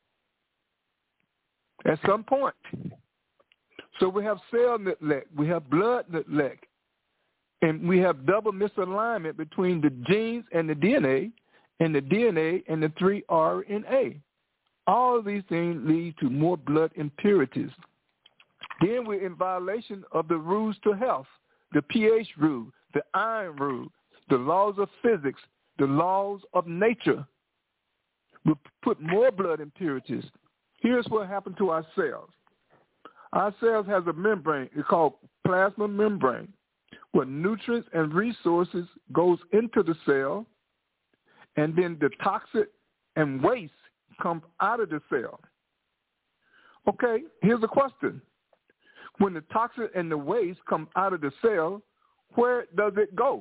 at some point. So we have cell neglect, we have blood neglect, and we have double misalignment between the genes and the DNA and the 3 RNA. All of these things lead to more blood impurities. Then we're in violation of the rules to health, the pH rule, the iron rule, the laws of physics, the laws of nature. We put more blood impurities. Here's what happened to our cells. Our cells has a membrane. It's called plasma membrane, where nutrients and resources goes into the cell, and then the toxic and waste comes out of the cell. Okay, here's a question. When the toxin and the waste come out of the cell, where does it go?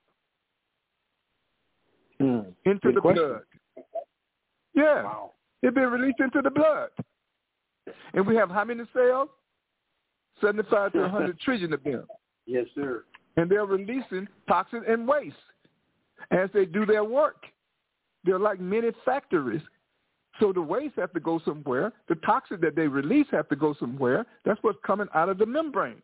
Into the blood. Yeah. Wow. It's been released into the blood. And we have how many cells? 75 to 100 trillion of them. Yes, sir. And they're releasing toxin and waste as they do their work. They're like mini factories. So the waste have to go somewhere. The toxin that they release have to go somewhere. That's what's coming out of the membrane.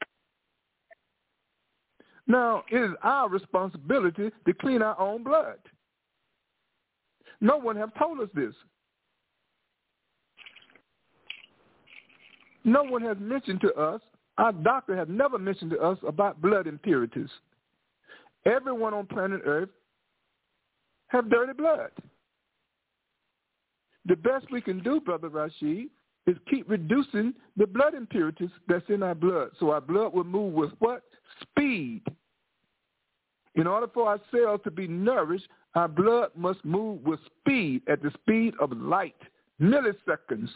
Now, it is our responsibility to clean our own blood. No one have told us this. No one has mentioned to us, our doctor has never mentioned to us about blood impurities. Everyone on planet Earth have dirty blood. The best we can do, Brother Rashid, is keep reducing the blood impurities that's in our blood. So our blood will move with what? Speed. In order for our cells to be nourished, our blood must move with speed, at the speed of light, milliseconds.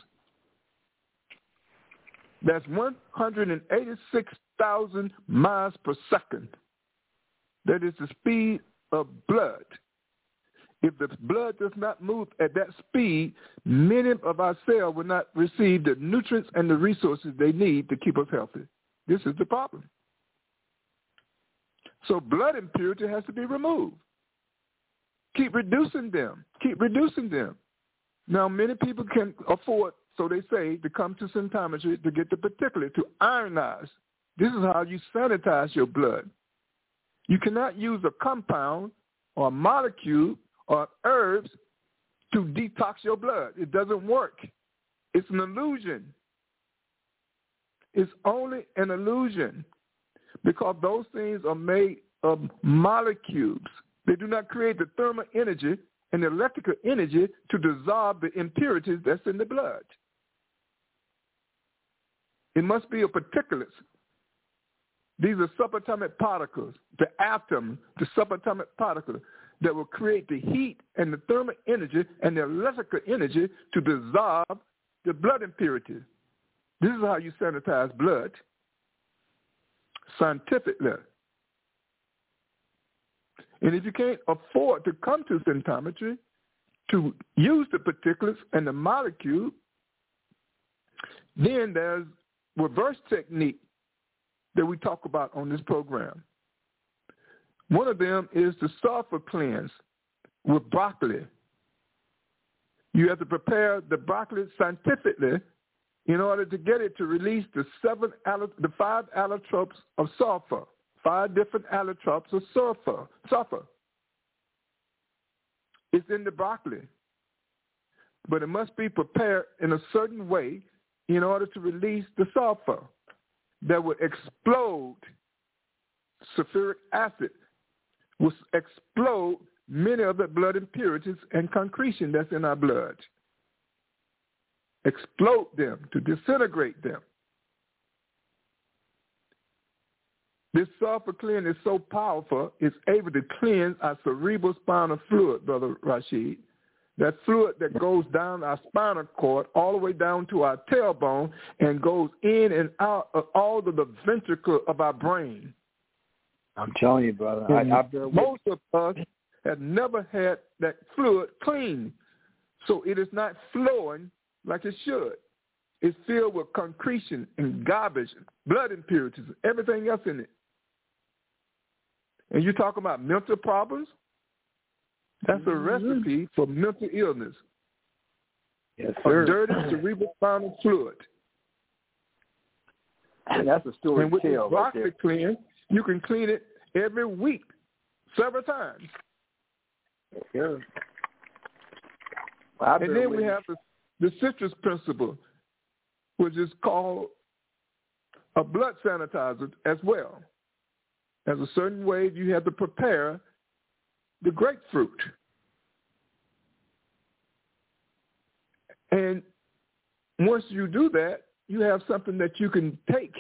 That's 186,000 miles per second. That is the speed of blood. If the blood does not move at that speed, many of our cells will not receive the nutrients and the resources they need to keep us healthy. This is the problem. So blood impurity has to be removed. Keep reducing them. Keep reducing them. Now, many people can afford, so they say, to come to symptometry to get the particulate, to ionize. This is how you sanitize your blood. You cannot use a compound or a molecule or herbs to detox your blood. It doesn't work. It's an illusion. It's only an illusion because those things are made of molecules. They do not create the thermal energy and the electrical energy to dissolve the impurities that's in the blood. It must be a particulates. These are subatomic particles, the atom, the subatomic particles that will create the heat and the thermal energy and the electrical energy to dissolve the blood impurities. This is how you sanitize blood scientifically. And if you can't afford to come to symptometry to use the particulates and the molecule, then there's reverse technique that we talk about on this program. One of them is the sulfur cleanse with broccoli You have to prepare the broccoli scientifically in order to get it to release the 5 allotropes of sulfur, 5 different allotropes of sulfur. It's in the broccoli, but it must be prepared in a certain way in order to release the sulfur that will explode sulfuric acid, will explode many of the blood impurities and concretion that's in our blood. Explode them, to disintegrate them. This sulfur cleanse is so powerful, it's able to cleanse our cerebral spinal fluid, Brother Rashid. That fluid that goes down our spinal cord all the way down to our tailbone and goes in and out of all of the ventricle of our brain. I'm telling you, brother. Most of us have never had that fluid clean, so it is not flowing like it should. It's filled with concretion and garbage, blood impurities, everything else in it. And you talk about mental problems? That's a recipe for mental illness. Yes, sir. A dirty cerebral spinal fluid. And that's a story and with to tell. This broccoli cleanse, you can clean it every week, several times. Yeah. Well, and then we have the citrus principle, which is called a blood sanitizer as well. There's a certain way you have to prepare the grapefruit. And once you do that, you have something that you can take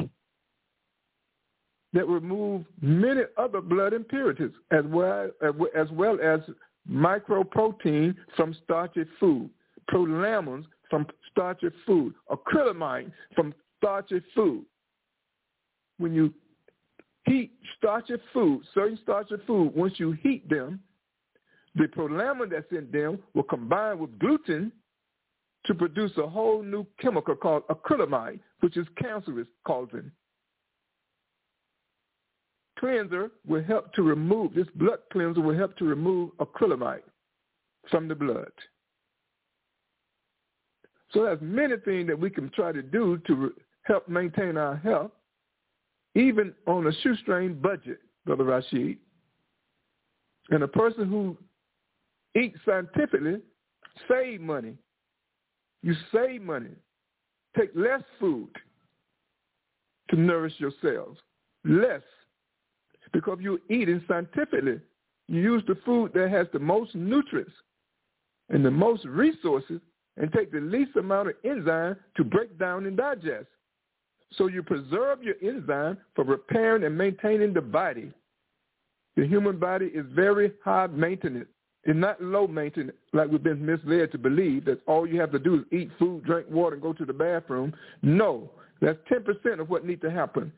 that remove many other blood impurities as well as microprotein from starchy food, prolamins from starchy food, acrylamide from starchy food. When you heat starchy food, certain starchy food, once you heat them, the prolamin that's in them will combine with gluten to produce a whole new chemical called acrylamide, which is cancerous causing. Cleanser will help to remove, this blood cleanser will help to remove acrylamide from the blood. So there's many things that we can try to do to help maintain our health, even on a shoestring budget, Brother Rashid. And a person who eats scientifically save money. You save money. Take less food to nourish yourselves. Less. Because you're eating scientifically. You use the food that has the most nutrients and the most resources and take the least amount of enzyme to break down and digest. So you preserve your enzyme for repairing and maintaining the body. The human body is very high maintenance. It's not low maintenance like we've been misled to believe that all you have to do is eat food, drink water, and go to the bathroom. No, that's 10% of what needs to happen.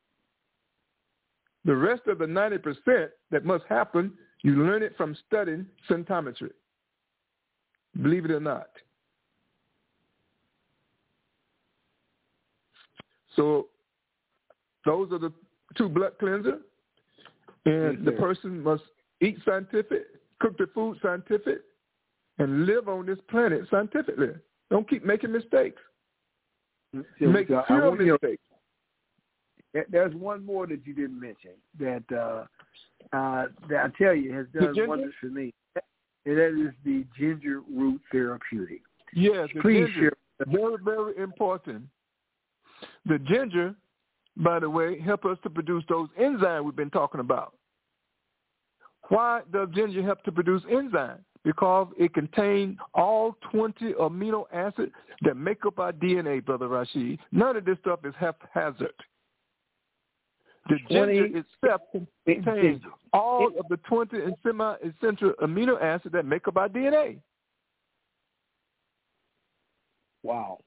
The rest of the 90% that must happen, you learn it from studying symptometry. Believe it or not. So those are the 2 blood cleansers. And the person must eat scientific, cook the food scientific, and live on this planet scientifically. Don't keep making mistakes. Make fewer mistakes. There's one more that you didn't mention that I tell you has done wonders for me. And that is the ginger root therapeutic. Yes, please ginger, share. Very, very important. The ginger, by the way, help us to produce those enzymes we've been talking about. Why does ginger help to produce enzymes? Because it contains all 20 amino acids that make up our DNA, Brother Rashid. None of this stuff is haphazard. The ginger itself contains all of the 20 and semi-essential amino acids that make up our DNA. Wow.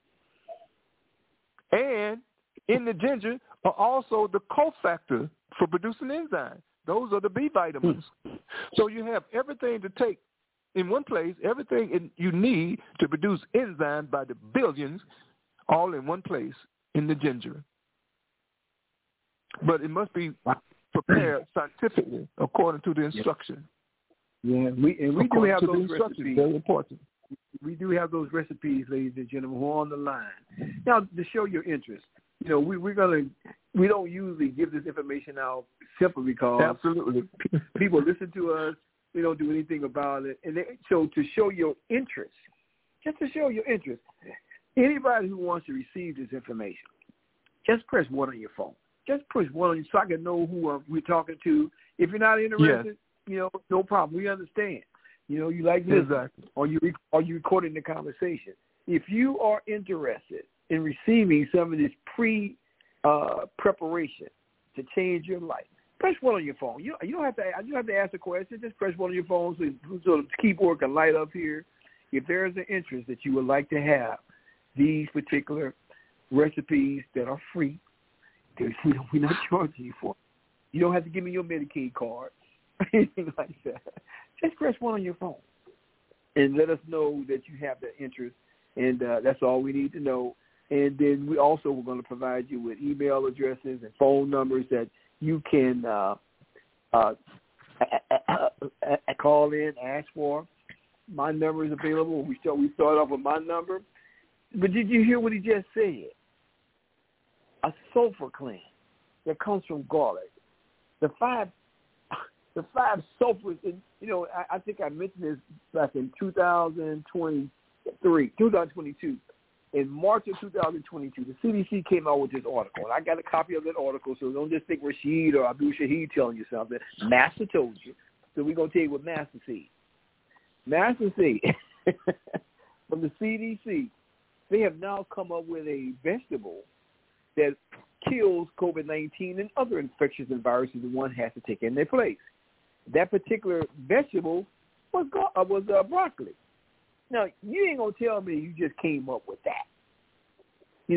And in the ginger are also the cofactors for producing enzymes. Those are the B vitamins. So you have everything to take in one place, everything you need to produce enzymes by the billions, all in one place in the ginger. But it must be prepared scientifically according to the instruction. Yeah, we do have those recipes. Very important. we do have those recipes, ladies and gentlemen, who are on the line. Now, to show your interest, we don't usually give this information out simply because absolutely people listen to us. We don't do anything about it. And so to show your interest, just to show your interest, anybody who wants to receive this information, just press 1 on your phone. Just push 1 on you so I can know who we're talking to. If you're not interested, no problem. We understand. You like this, exactly. or you recording the conversation. If you are interested in receiving some of this preparation to change your life, press 1 on your phone. You don't have to ask a question. Just press 1 on your phone so the keyboard can light up here. If there is an interest that you would like to have these particular recipes that are free, we're not charging you for. You don't have to give me your Medicaid card or anything like that. Just press 1 on your phone and let us know that you have that interest, and that's all we need to know. And then we're going to provide you with email addresses and phone numbers that you can call in, ask for. My number is available. We start off with my number. But did you hear what he just said? A sulfur cleanse that comes from garlic. The five sulfurs, I think I mentioned this back in 2022. In March of 2022, the CDC came out with this article, and I got a copy of that article, so don't just think Rashid or Abdul Shahid telling you something. Master told you. So we're going to tell you what Master said. Master said, from the CDC, they have now come up with a vegetable that kills COVID-19 and other infections and viruses that one has to take in their place. That particular vegetable was broccoli. Now, you ain't going to tell me you just came up with that. They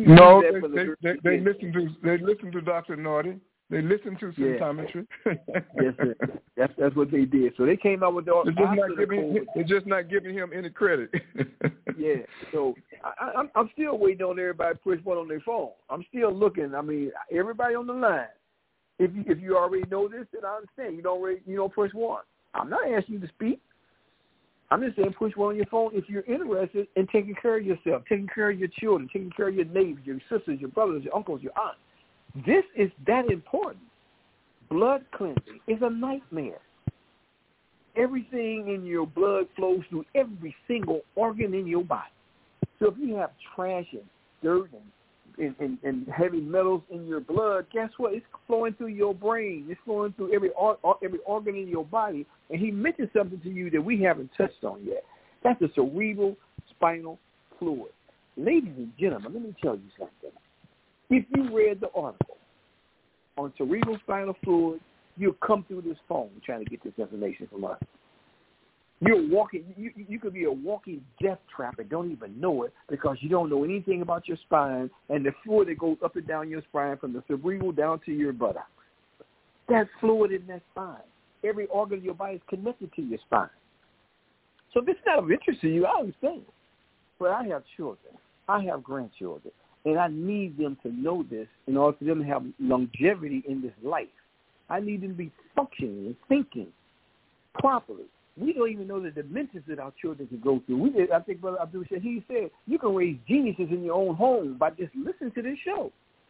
listen to Dr. Naughty. They listen to symptometry. Yes, sir. That's what they did. So they came out with the. They're just not giving him any credit. Yeah. So I'm still waiting on everybody to push 1 on their phone. I'm still looking. I mean, everybody on the line. If you already know this, then I understand. You don't push 1. I'm not asking you to speak. I'm just saying push 1 on your phone if you're interested in taking care of yourself, taking care of your children, taking care of your neighbors, your sisters, your brothers, your uncles, your aunts. This is that important. Blood cleansing is a nightmare. Everything in your blood flows through every single organ in your body. So if you have trash and dirt and heavy metals in your blood, guess what? It's flowing through your brain. It's flowing through every organ in your body. And he mentioned something to you that we haven't touched on yet. That's the cerebral spinal fluid. Ladies and gentlemen, let me tell you something. If you read the article on cerebral spinal fluid, you'll come through this phone trying to get this information from us. You're walking. You could be a walking death trap and don't even know it because you don't know anything about your spine and the fluid that goes up and down your spine from the cerebral down to your buttocks. That fluid in that spine. Every organ of your body is connected to your spine. So if it's not of interest to you, I understand. But I have children. I have grandchildren. And I need them to know this in order for them to have longevity in this life. I need them to be functioning and thinking properly. We don't even know the dimensions that our children can go through. I think Brother Abdul Shahid said, you can raise geniuses in your own home by just listening to this show.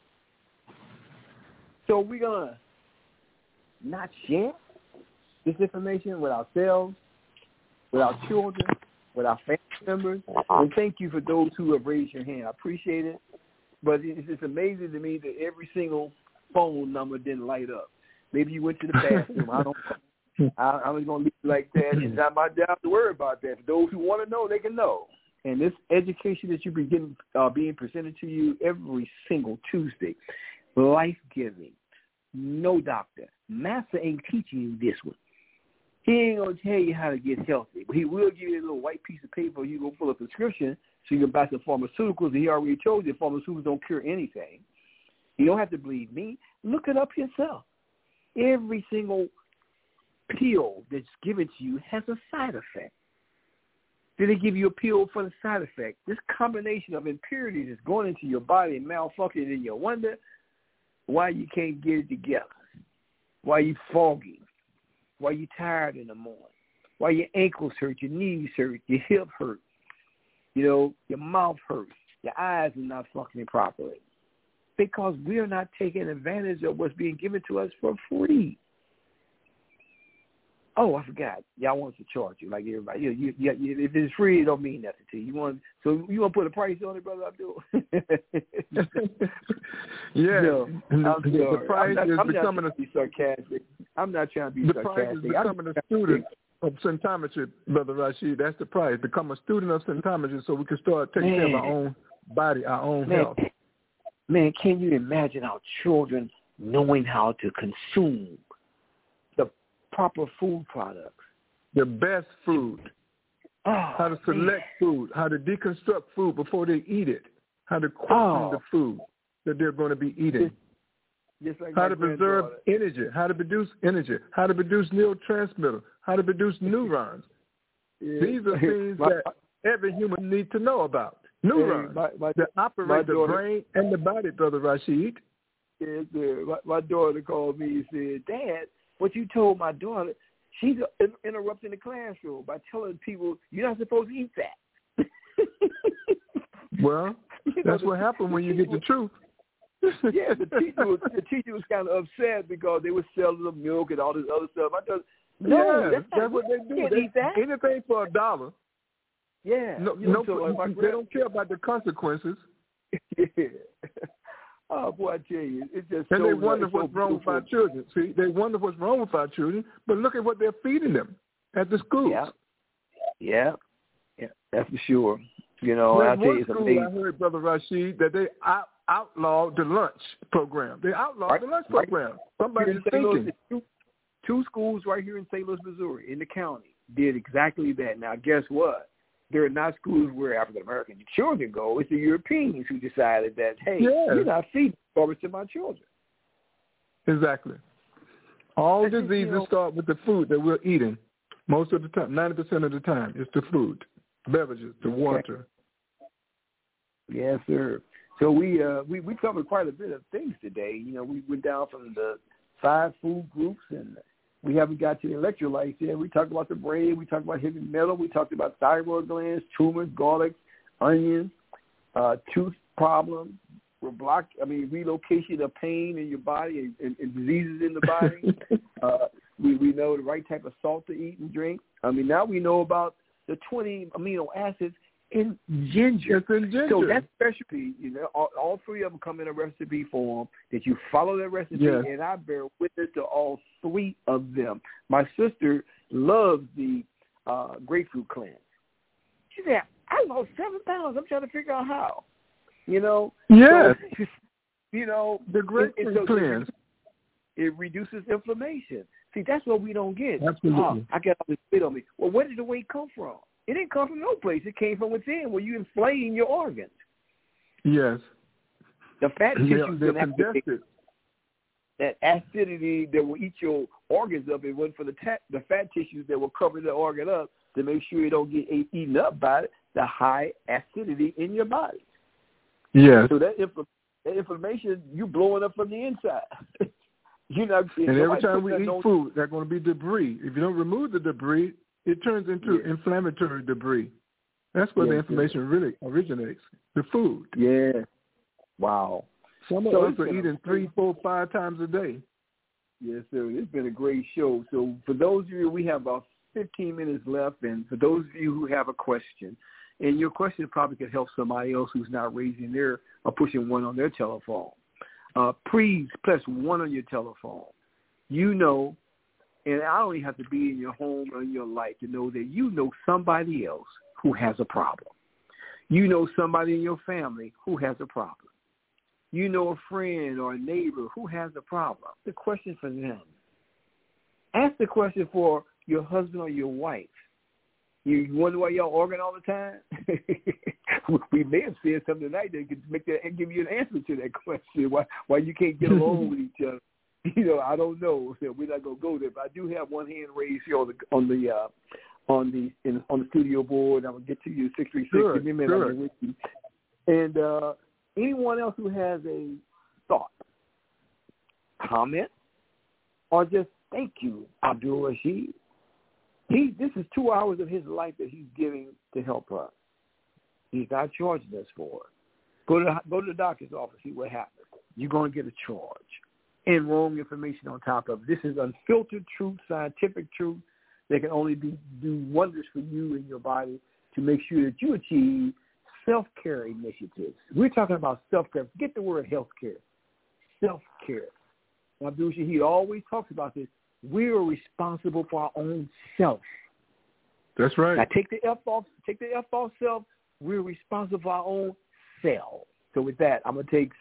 So we're going to not share this information with ourselves, with our children, with our family members. And thank you for those who have raised your hand. I appreciate it. But it's amazing to me that every single phone number didn't light up. Maybe you went to the bathroom. I don't know. I was going to leave it like that. It's not my job to worry about that. For those who want to know, they can know. And this education that you begin being presented to you every single Tuesday, life-giving, no doctor. Master ain't teaching you this one. He ain't going to tell you how to get healthy. But he will give you a little white piece of paper. You go pull a prescription so you can buy some pharmaceuticals. And he already told you pharmaceuticals don't cure anything. You don't have to believe me. Look it up yourself. Every single pill that's given to you has a side effect. Did they give you a pill for the side effect? This combination of impurities is going into your body and malfunctioning, and you wonder why you can't get it together, why you foggy, why you tired in the morning, why your ankles hurt, your knees hurt, your hip hurt, You know, your mouth hurts. Your eyes are not functioning properly because we are not taking advantage of what's being given to us for free. Oh, I forgot. Y'all want us to charge you like everybody. You, if it's free, it don't mean nothing to you. So you want to put a price on it, brother Abdul? Yeah. No, the price is becoming sarcastic. I'm not trying to be the sarcastic. Price is becoming a student of symptometry, Brother Rashid. That's the price. Become a student of symptometry so we can start taking care of our own body, our own health. Man, can you imagine our children knowing how to consume the proper food products? The best food. How to select food. How to deconstruct food before they eat it. How to question the food that they're going to be eating. Just like how to preserve energy. How to produce energy. How to produce neurotransmitter. How to produce neurons. Yeah. These are things that every human needs to know about. Neurons that operate the brain and the body, Brother Rashid. Yes, my daughter called me and said, Dad, what you told my daughter, she's interrupting the classroom by telling people you're not supposed to eat that. Well, that's what happened when you get the truth. Yeah, the teacher was kind of upset because they were selling the milk and all this other stuff. I thought, no, that's what they do. They eat that. Anything for $1. Yeah. They don't care about the consequences. Yeah. Oh, boy, I tell you, it's just and they wonder what's wrong with our children. See, they wonder what's wrong with our children, but look at what they're feeding them at the schools. Yeah, that's for sure. You know, I tell you, it's amazing. I heard, Brother Rashid, that they outlawed the lunch program. They outlawed the lunch program. Somebody's thinking. Two schools right here in St. Louis, Missouri, in the county, did exactly that. Now, guess what? There are not schools where African-American children go. It's the Europeans who decided that, hey, you're not feeding garbage to my children. Exactly. All diseases start with the food that we're eating. Most of the time, 90% of the time, it's the food, beverages, the water. Yes, sir. So we covered quite a bit of things today. You know, we went down from the 5 food groups, and we haven't got to the electrolytes yet. We talked about the brain. We talked about heavy metal. We talked about thyroid glands, tumors, garlic, onions, tooth problems, relocation of pain in your body and diseases in the body. We know the right type of salt to eat and drink. I mean, now we know about the 20 amino acids in ginger. It's in ginger. So that recipe, you know, all 3 of them come in a recipe form that you follow that recipe, and I bear witness to all 3 of them. My sister loves the grapefruit cleanse. She said, I lost 7 pounds. I'm trying to figure out how. You know? Yes. So, you know, the grapefruit cleanse. It reduces inflammation. See, that's what we don't get. Absolutely. I got all this weight on me. Well, where did the weight come from? It didn't come from no place. It came from within, where you inflame your organs. Yes. The fat tissues they're congested. That acidity that will eat your organs up, it wasn't for the fat tissues that will cover the organ up to make sure it don't get eaten up by the high acidity in your body. Yes. So that inflammation, you blowing up from the inside. And every time we eat food, there's going to be debris. If you don't remove the debris, it turns into inflammatory debris. That's where the inflammation really originates, the food. Yeah. Wow. Some of us are eating 3, 4, 5 times a day. Yes, sir. It's been a great show. So for those of you, we have about 15 minutes left. And for those of you who have a question, and your question probably could help somebody else who's not raising their or pushing 1 on their telephone. Please press 1 on your telephone. You know, and I don't even have to be in your home or in your life to know that you know somebody else who has a problem. You know somebody in your family who has a problem. You know a friend or a neighbor who has a problem. The question for them. Ask the question for your husband or your wife. You wonder why y'all arguing all the time? We may have said something tonight that could make that and give you an answer to that question. Why you can't get along with each other? You know, I don't know. So we're not gonna go there. But I do have one hand raised here on the studio board. I'm gonna get to you 636. Give me a minute. I'm with you. And anyone else who has a thought, comment, or just thank you, Abdul Rashid. This is 2 hours of his life that he's giving to help us. He's not charging us for it. Go to the doctor's office, see what happens. You're going to get a charge. And wrong information on top of it. This is unfiltered truth, scientific truth that can only do wonders for you and your body to make sure that you achieve self-care initiatives. We're talking about self-care. Forget the word health care. Self-care. Abdul Shahid always talks about this. We are responsible for our own self. That's right. Now take the F off self. We're responsible for our own self. So with that, I'm going to take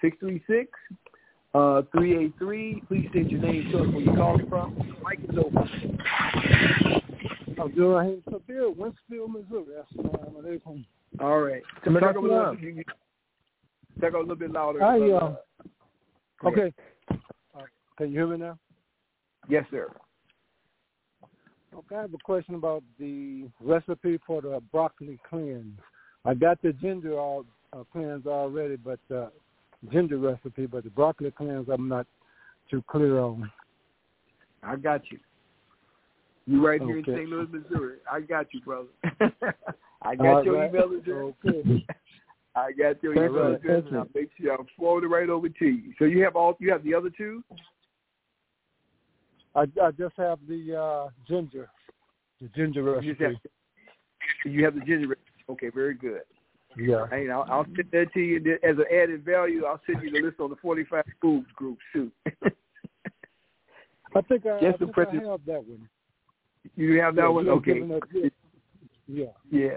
636-383. Please state your name, tell us where you're calling from. Mike is open. Abdul Rahim Kabir, Winsfield, Missouri. Assalamu alaikum. All right. Talk a little bit louder. Okay. Can you hear me now? Yes, sir. Okay, I have a question about the recipe for the broccoli cleanse. I got the ginger cleanse already, but ginger recipe, but the broccoli cleanse I'm not too clear on. I got you. You right here in St. Louis, Missouri. I got you, brother. I got your email address. Okay. I got your email address, and I'll make sure I'll forward it right over to you. So you have the other two? I just have the ginger recipe. You have the ginger recipe. Okay, very good. Yeah. And I'll send that to you as an added value. I'll send you the list on the 45 foods group too. I think I have that one. You have that one? Okay. Yeah. Yeah.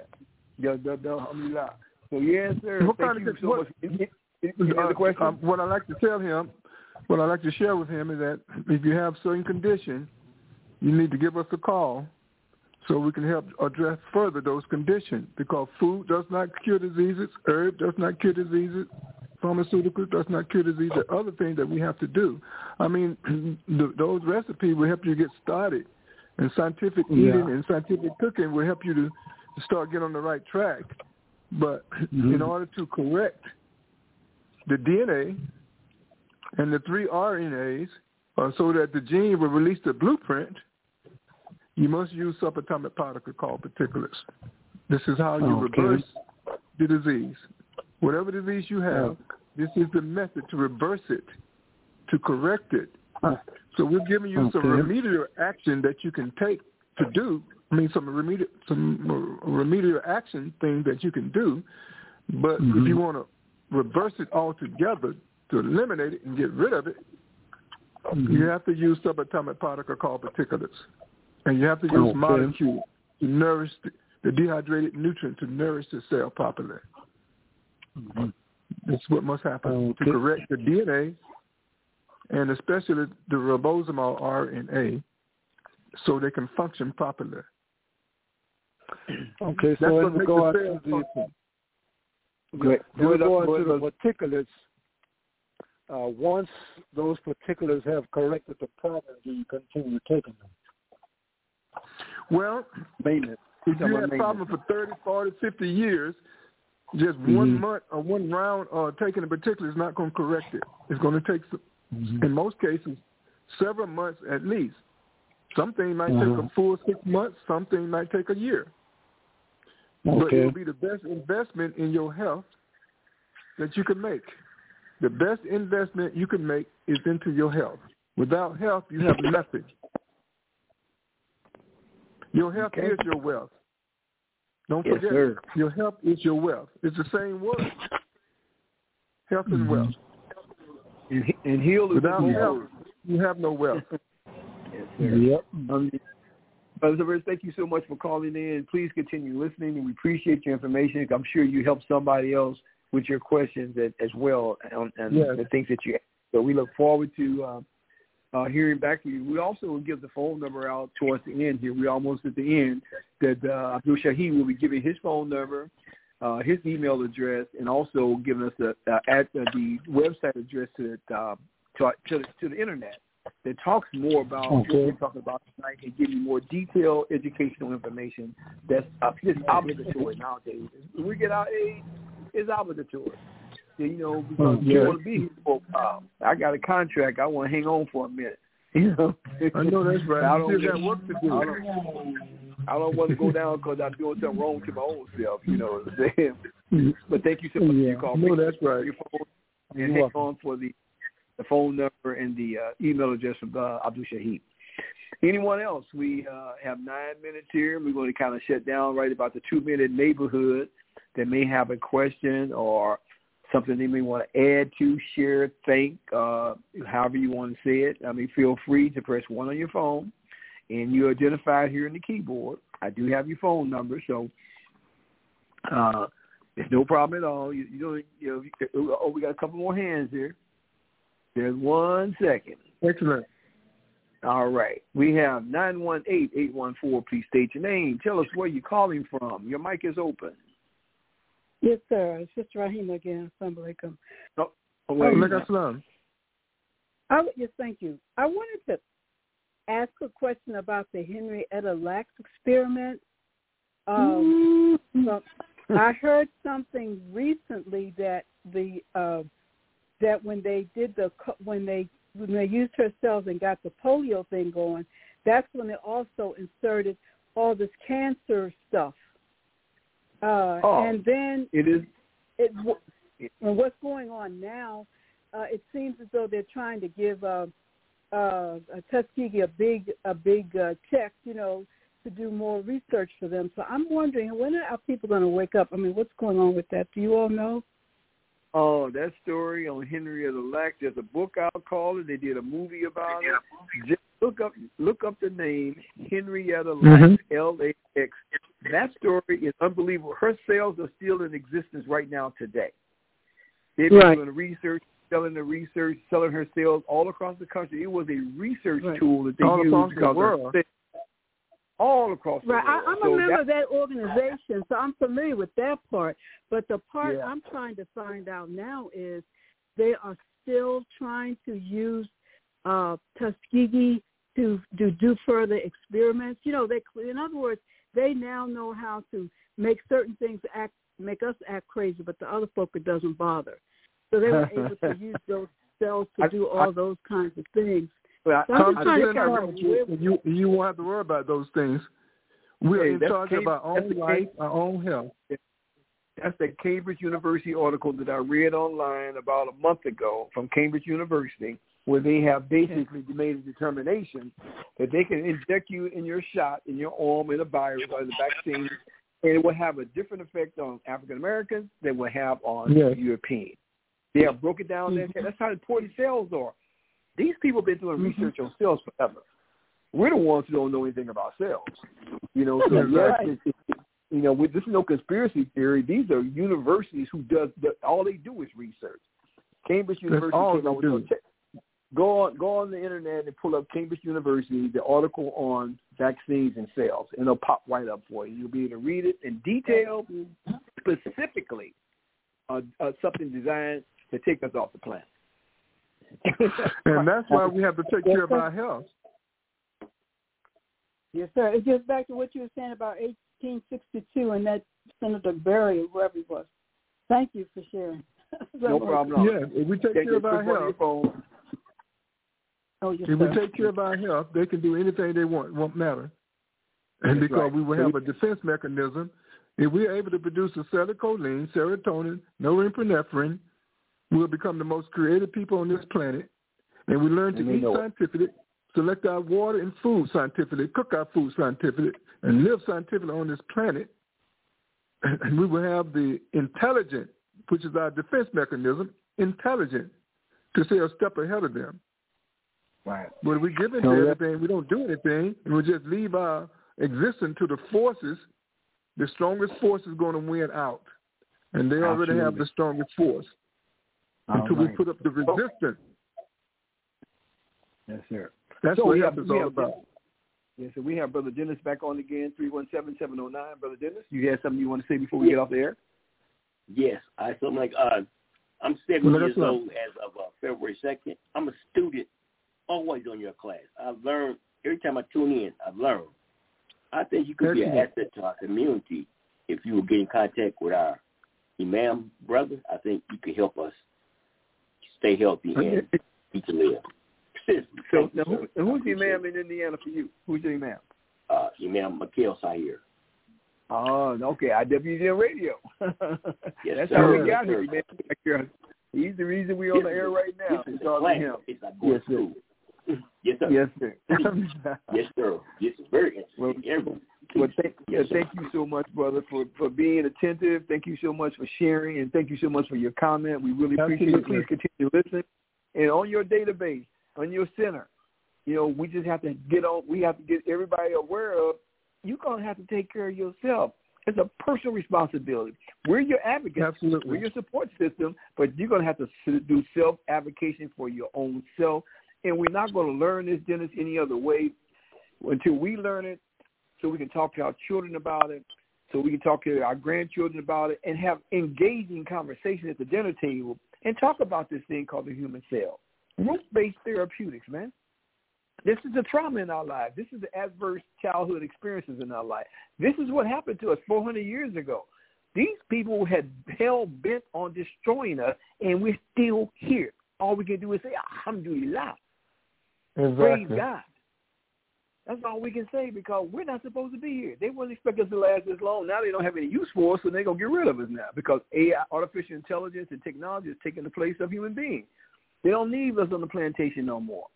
So yes, sir. Thank you so much. Any other questions? What I like to tell him, what I like to share with him is that if you have certain conditions, you need to give us a call so we can help address further those conditions, because food does not cure diseases, herb does not cure diseases, pharmaceuticals does not cure disease, the other things that we have to do. I mean, those recipes will help you get started, and scientific eating and scientific cooking will help you to start getting on the right track. But in order to correct the DNA and the 3 RNAs so that the gene will release the blueprint, you must use subatomic particle called particulates. This is how you reverse the disease. Whatever disease you have, this is the method to reverse it, to correct it. So we're giving you some remedial action that you can take to do. I mean, some remedial action things that you can do. But if you want to reverse it altogether, to eliminate it and get rid of it, you have to use subatomic particle called particulates. And you have to use molecules to nourish the dehydrated nutrient to nourish the cell properly. That's what must happen to correct the DNA and especially the ribosomal RNA so they can function properly. Okay, so when we go on to the particulates, once those particulates have corrected the problem, do you continue taking them? Well, maintenance. If you have a problem for 30, 40, 50 years, just 1 month or 1 round taking a particular is not going to correct it. It's going to take, in most cases, several months at least. Something might take a full 6 months. Something might take a year. But it will be the best investment in your health that you can make. The best investment you can make is into your health. Without health, you have nothing. Your health is your wealth. Don't forget, your health is your wealth. It's the same word. Health and wealth. And heal is without health, you have no wealth. Yep. Brother Rivers, thank you so much for calling in. Please continue listening, and we appreciate your information. I'm sure you helped somebody else with your questions as well and the things that you asked. So we look forward to hearing back from you. We also will give the phone number out towards the end here. We're almost at the end. That Abdul Shahid will be giving his phone number, his email address, and also giving us the website address to the internet that talks more about what we're talking about tonight and give you more detailed educational information that's obligatory nowadays. When we get our age, it's obligatory. You know, because you want to be here for a while. I got a contract. I want to hang on for a minute. You know, I know that's right. I don't got work to do. I don't want to go down because I'm doing something wrong to my own self. You know what I'm saying? But thank you so much for your call. No, that's right. Your phone, and hang on for the phone number and the email address of Abdul Shahid. Anyone else? We have 9 minutes here. We're going to kind of shut down right about the 2-minute neighborhood that may have a question or something they may want to add to, share, think, however you want to say it. I mean, feel free to press 1 on your phone, and you're identified here in the keyboard. I do have your phone number, so there's no problem at all. We got a couple more hands here. There's 1 second. Excellent. All right. We have 918-814. Please state your name. Tell us where you're calling from. Your mic is open. Yes, sir. It's Sister Rahima again. Assalamu alaikum. Yes, thank you. I wanted to ask a question about the Henrietta Lacks experiment. So I heard something recently that that when they did when they used her cells and got the polio thing going, that's when they also inserted all this cancer stuff. And then and what's going on now? It seems as though they're trying to give Tuskegee a big check, to do more research for them. So I'm wondering, when are people going to wake up? I mean, what's going on with that? Do you all know? Oh, that story on Henrietta Lacks. There's a book out called it. They did a movie about it. Just look up the name Henrietta Lacks, L-A-X. That story is unbelievable. Her cells are still in existence right now today. They've been doing research, selling her cells all across the country. It was a research tool that they used because of her cells. All across the world. I'm a member of that organization, so I'm familiar with that part. But the part I'm trying to find out now is they are still trying to use Tuskegee to do further experiments. In other words, they now know how to make certain things make us act crazy, but the other folk it doesn't bother. So they were able to use those cells to do all those kinds of things. You won't have to worry about those things. We're in charge of our own life, our own health. That's the Cambridge University article that I read online about a month ago from Cambridge University, where they have basically made a determination that they can inject you in your shot, in your arm, in a virus or the vaccine, and it will have a different effect on African Americans than it will have on Europeans. They have broken down there. That's how important cells are. These people have been doing research on cells forever. We're the ones who don't know anything about cells. So this is no conspiracy theory. These are universities who all they do is research. Cambridge University came out with go on the internet and pull up Cambridge University, the article on vaccines and cells, and it'll pop right up for you. You'll be able to read it in detail, specifically something designed to take us off the planet. And that's why we have to take care of our health. Yes, sir. It gets back to what you were saying about 1862 and that Senator Berry or whoever it was. Thank you for sharing. No problem. Yeah, if we take care of our health, if we take care of our health, they can do anything they want. It won't matter. And because we will have a defense mechanism, if we are able to produce acetylcholine, serotonin, norepinephrine, we'll become the most creative people on this planet, and we learn to eat scientifically, select our water and food scientifically, cook our food scientifically, and live scientifically on this planet. And we will have the intelligent, which is our defense mechanism, intelligent to stay a step ahead of them. Right. But if we give into everything, we don't do anything, and we just leave our existence to the forces, the strongest force is going to win out. And they already have the strongest force. Until we put up the resistance. Yes, sir. That's what health is all about. Yes, so we have Brother Dennis back on again, 317-709. Brother Dennis, you have something you want to say before we get off the air? Yes. I'm 70 years old as of February 2nd. I'm a student, always on your class. I've learned, every time I tune in, I've learned. I think you could be an asset to our community if you would get in contact with our Imam brother. I think you could help us stay healthy and be to live. So now, who's the Imam in Indiana for you? Who's your Imam? Imam Mikhail Sahir. Okay, IWDM Radio. Yes, That's sir. how we got him, man. He's the reason we're on the air right now. This is him. It's like going to school. Yes, sir. Yes, sir. Yes, sir. This is very interesting. Thank you so much, brother, for being attentive. Thank you so much for sharing, and thank you so much for your comment. We really appreciate it. Please continue to listen. And on your database, on your center, we just have to we have to get everybody aware of, you're going to have to take care of yourself. It's a personal responsibility. We're your advocates. Absolutely. We're your support system, but you're going to have to do self-advocation for your own self. And we're not going to learn this, Dennis, any other way until we learn it, so we can talk to our children about it, so we can talk to our grandchildren about it, and have engaging conversations at the dinner table and talk about this thing called the human cell. Root-based therapeutics, man. This is the trauma in our life. This is the adverse childhood experiences in our life. This is what happened to us 400 years ago. These people had hell-bent on destroying us, and we're still here. All we can do is say, alhamdulillah. Exactly. Praise God. That's all we can say, because we're not supposed to be here. They wouldn't expect us to last this long. Now they don't have any use for us, so they're going to get rid of us now, because AI, artificial intelligence, and technology is taking the place of human beings. They don't need us on the plantation no more.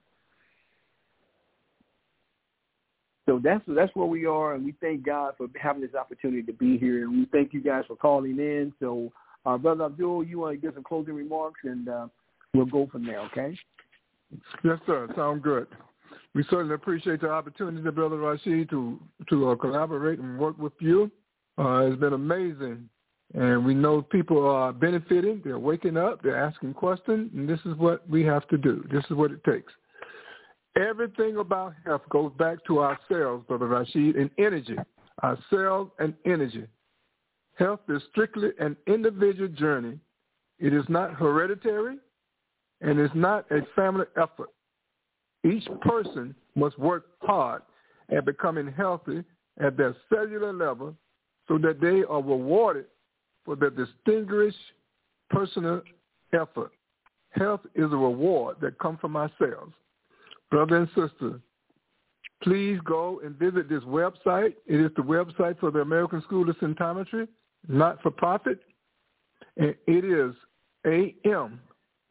So that's where we are, and we thank God for having this opportunity to be here, and we thank you guys for calling in. So, Brother Abdul, you want to give some closing remarks, and we'll go from there, okay? Yes, sir. Sound good. We certainly appreciate the opportunity, Brother Rashid, to collaborate and work with you. It's been amazing, and we know people are benefiting. They're waking up. They're asking questions, and this is what we have to do. This is what it takes. Everything about health goes back to our cells, Brother Rashid, and energy. Our cells and energy. Health is strictly an individual journey. It is not hereditary, and it's not a family effort. Each person must work hard at becoming healthy at their cellular level so that they are rewarded for their distinguished personal effort. Health is a reward that comes from our cells. Brother and sister, please go and visit this website. It is the website for the American School of Symptometry, not-for-profit, and it is amsos.org,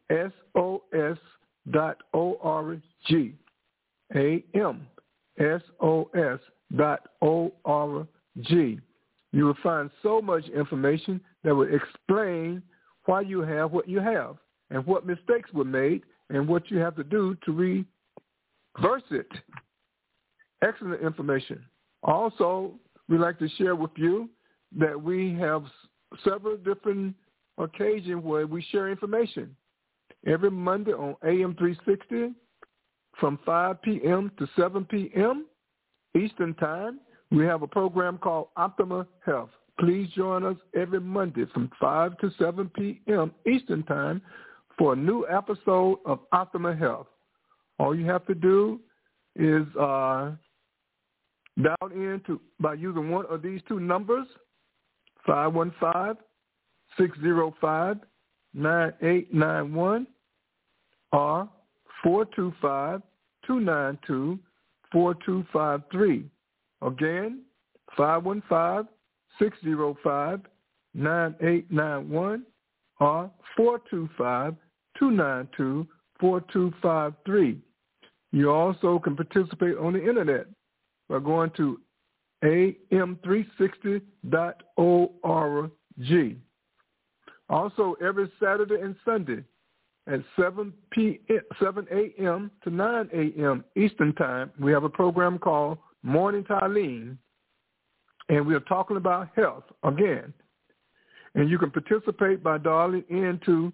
amsos.org. You will find so much information that will explain why you have what you have and what mistakes were made and what you have to do to reverse it. Excellent information. Also, we'd like to share with you that we have several different occasions where we share information. Every Monday on AM 360 from 5 p.m. to 7 p.m. Eastern Time, we have a program called Optima Health. Please join us every Monday from 5 to 7 p.m. Eastern Time for a new episode of Optima Health. All you have to do is dial in by using one of these two numbers, 515-605-9891 or 425-292-4253. Again, 515-605-9891 or 425-292-4253. You also can participate on the internet by going to am360.org. Also, every Saturday and Sunday at 7 a.m. to 9 a.m. Eastern Time, we have a program called Morning Talim, and we are talking about health again. And you can participate by dialing into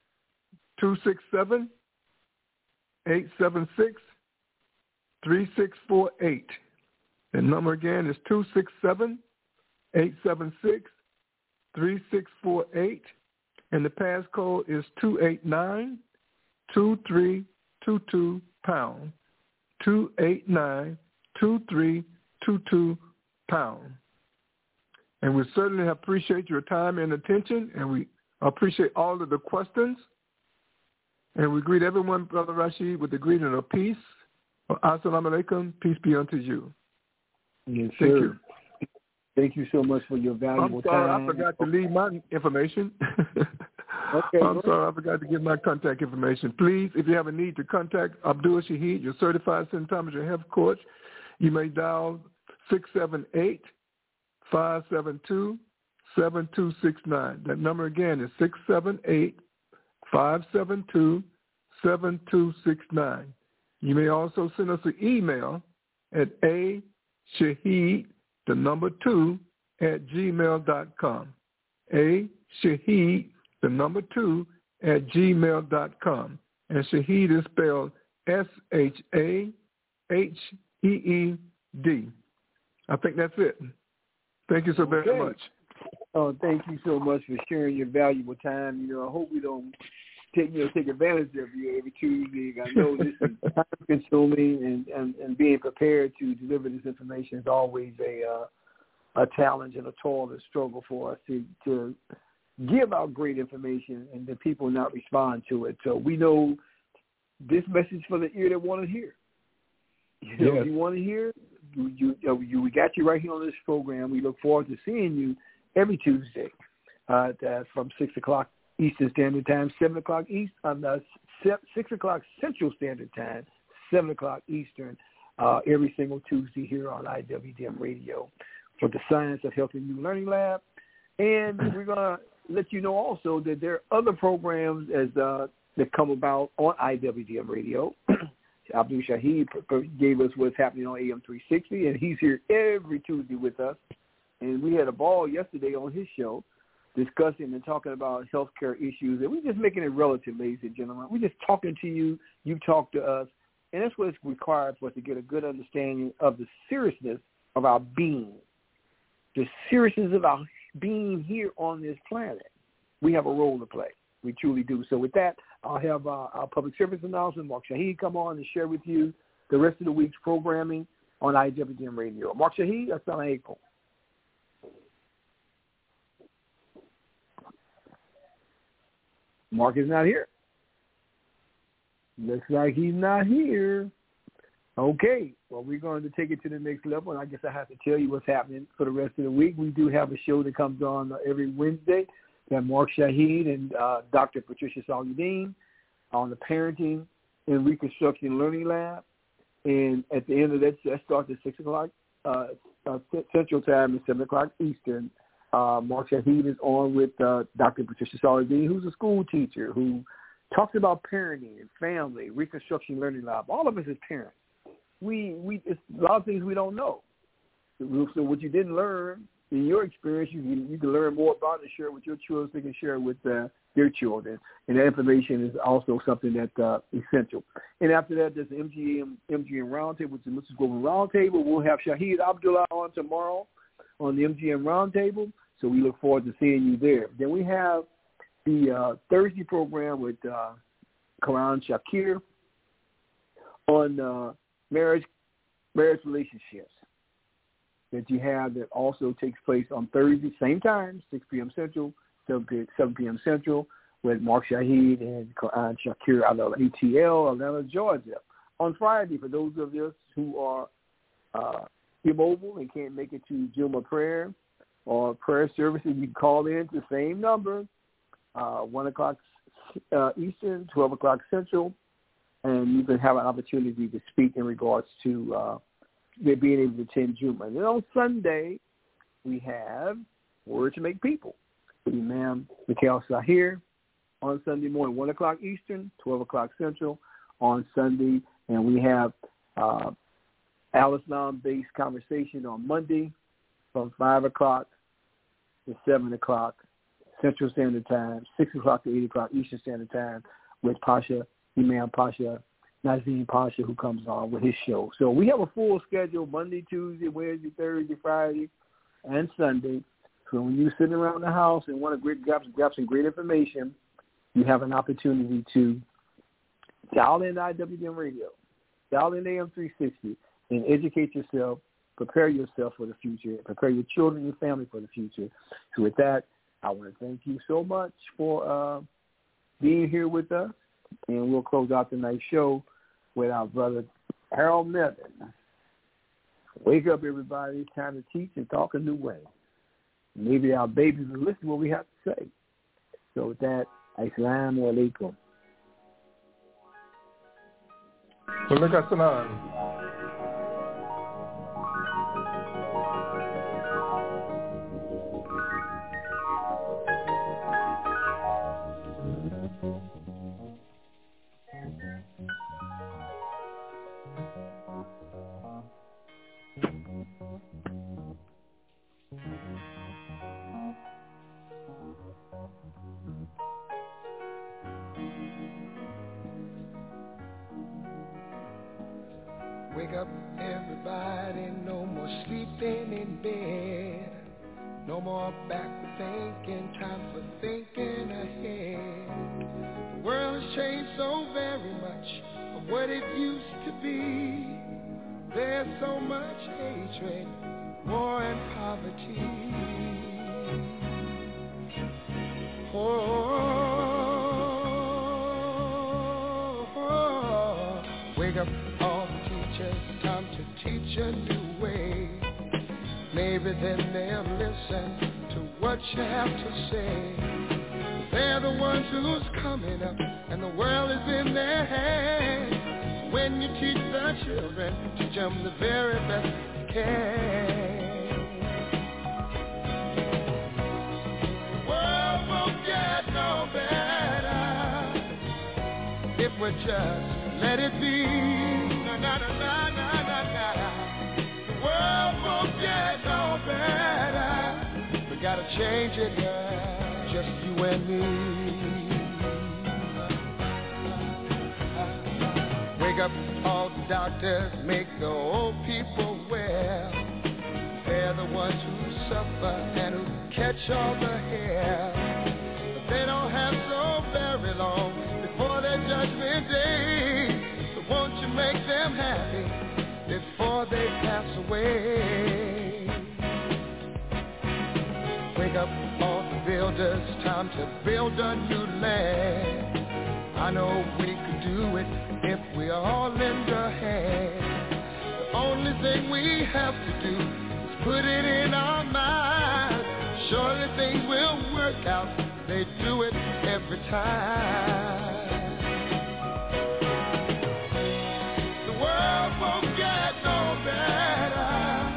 267-876-3648. The number again is 267-876-3648, and the passcode is 289-2322 pound. 289-2322 pound. And we certainly appreciate your time and attention, and we appreciate all of the questions. And we greet everyone, Brother Rashid, with the greeting of peace. Assalamu alaikum, peace be unto you. Yes, Thank sir. you. Thank you so much for your valuable time. I'm sorry, I forgot to leave my information. Okay. I'm sorry, I forgot to give my contact information. Please, if you have a need to contact Abdul Shahid, your certified symptometry health coach, you may dial 678-572-7269. That number again is 678-572-7269. You may also send us an email at ashahid2@gmail.com. ashahid2@gmail.com. And Shaheed is spelled SHAHEED. I think that's it. Thank you so very much. Oh, thank you so much for sharing your valuable time. You know, I hope we don't take advantage of you every Tuesday. I know this is time consuming, and being prepared to deliver this information is always a challenge and a toil and struggle for us to give out great information and the people not respond to it. So we know this message for the ear that want to hear. You know, if you want to hear, we got you right here on this program. We look forward to seeing you every Tuesday from 6 o'clock Eastern Standard Time, 7 o'clock 6 o'clock Central Standard Time, 7 o'clock Eastern, every single Tuesday here on IWDM Radio for the Science of Health and New Learning Lab. And we're going to let you know also that there are other programs that come about on IWDM Radio. Abdul Shahid gave us what's happening on AM 360, and he's here every Tuesday with us. And we had a ball yesterday on his show discussing and talking about healthcare issues. And we're just making it relative, ladies and gentlemen. We're just talking to you. You talk to us. And that's what's required for us to get a good understanding of the seriousness of our being, the seriousness of our being here on this planet. We have a role to play. We truly do. So with that, I'll have our public service announcement, Mark Shahid, come on and share with you the rest of the week's programming on IWDM Radio. Mark Shahid, Assalamu alaikum. Mark is not here. Looks like he's not here. Okay, well, we're going to take it to the next level, and I guess I have to tell you what's happening for the rest of the week. We do have a show that comes on every Wednesday that Mark Shahid and Dr. Patricia Salyudeen on the Parenting and Reconstruction Learning Lab. And at the end of that starts at 6 o'clock Central Time and 7 o'clock Eastern. Mark Shahid is on with Dr. Patricia Salyudeen, who's a school teacher who talks about parenting and family, Reconstruction Learning Lab. All of us as parents. It's a lot of things we don't know. So what you didn't learn in your experience, you can learn more about and share with your children so they can share with their children. And that information is also something that's essential. And after that, there's the MGM Roundtable, which is the Mrs. Global Roundtable. We'll have Shahid Abdullah on tomorrow on the MGM Roundtable, so we look forward to seeing you there. Then we have the Thursday program with Karan Shakir on marriage relationships that you have that also takes place on Thursday, same time, 6 p.m. Central, 7 p.m. Central, with Mark Shahid and Karan Shakir out of ATL, Atlanta, Georgia. On Friday, for those of us who are immobile and can't make it to Juma prayer or prayer services, you can call in to the same number, 1 o'clock Eastern, 12 o'clock Central, and you can have an opportunity to speak in regards to being able to attend Juma. And then on Sunday, we have Word to Make People with Imam Mikhail Sahir on Sunday morning, 1 o'clock Eastern, 12 o'clock Central on Sunday. And we have Al-Islam-based conversation on Monday from 5 o'clock to 7 o'clock Central Standard Time, 6 o'clock to 8 o'clock Eastern Standard Time with Imam Pasha, Nazim Pasha, who comes on with his show. So we have a full schedule Monday, Tuesday, Wednesday, Thursday, Friday, and Sunday. So when you're sitting around the house and want to grab some great information, you have an opportunity to dial in IWDM Radio, dial in AM 360, and educate yourself, prepare yourself for the future, prepare your children and your family for the future. So with that, I want to thank you so much for being here with us. And we'll close out tonight's show with our brother Harold Melvin Wake up, everybody. It's time to teach and talk a new way. Maybe our babies will listen to what we have to say. So with that, Assalamu alaikum. Walaikum salam. Wake up, everybody, no more sleeping in bed. No more backward thinking, time for thinking ahead. The world has changed so very much from what it used to be. There's so much hatred, war and poverty. Wake up, all the teachers, time to teach a new way. Maybe then they'll listen to what you have to say. They're the ones who's coming up, and the world is in their hands. When you teach the children, teach them the very best you can. The world won't get no better if we just let it be. Na, na, na, na, na, na, na. The world won't get no better. We gotta change it, yeah, just you and me. Wake up, all the doctors, make the old people well. They're the ones who suffer and who catch all the hair. But they don't have so very long before their judgment day. So won't you make them happy before they pass away? Wake up, all the builders, time to build a new land. I know we could do it if we all lend a hand. The only thing we have to do is put it in our minds. Surely things will work out. They do it every time. The world won't get no better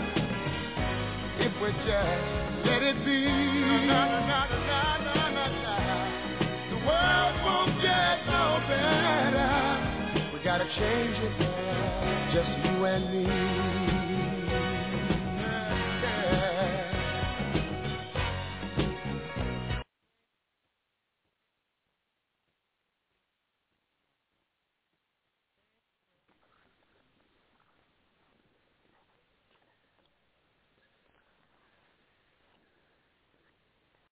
if we just let it be. Na, na, na, na, na, na, na. The world won't get no better. We gotta change it, just you and me.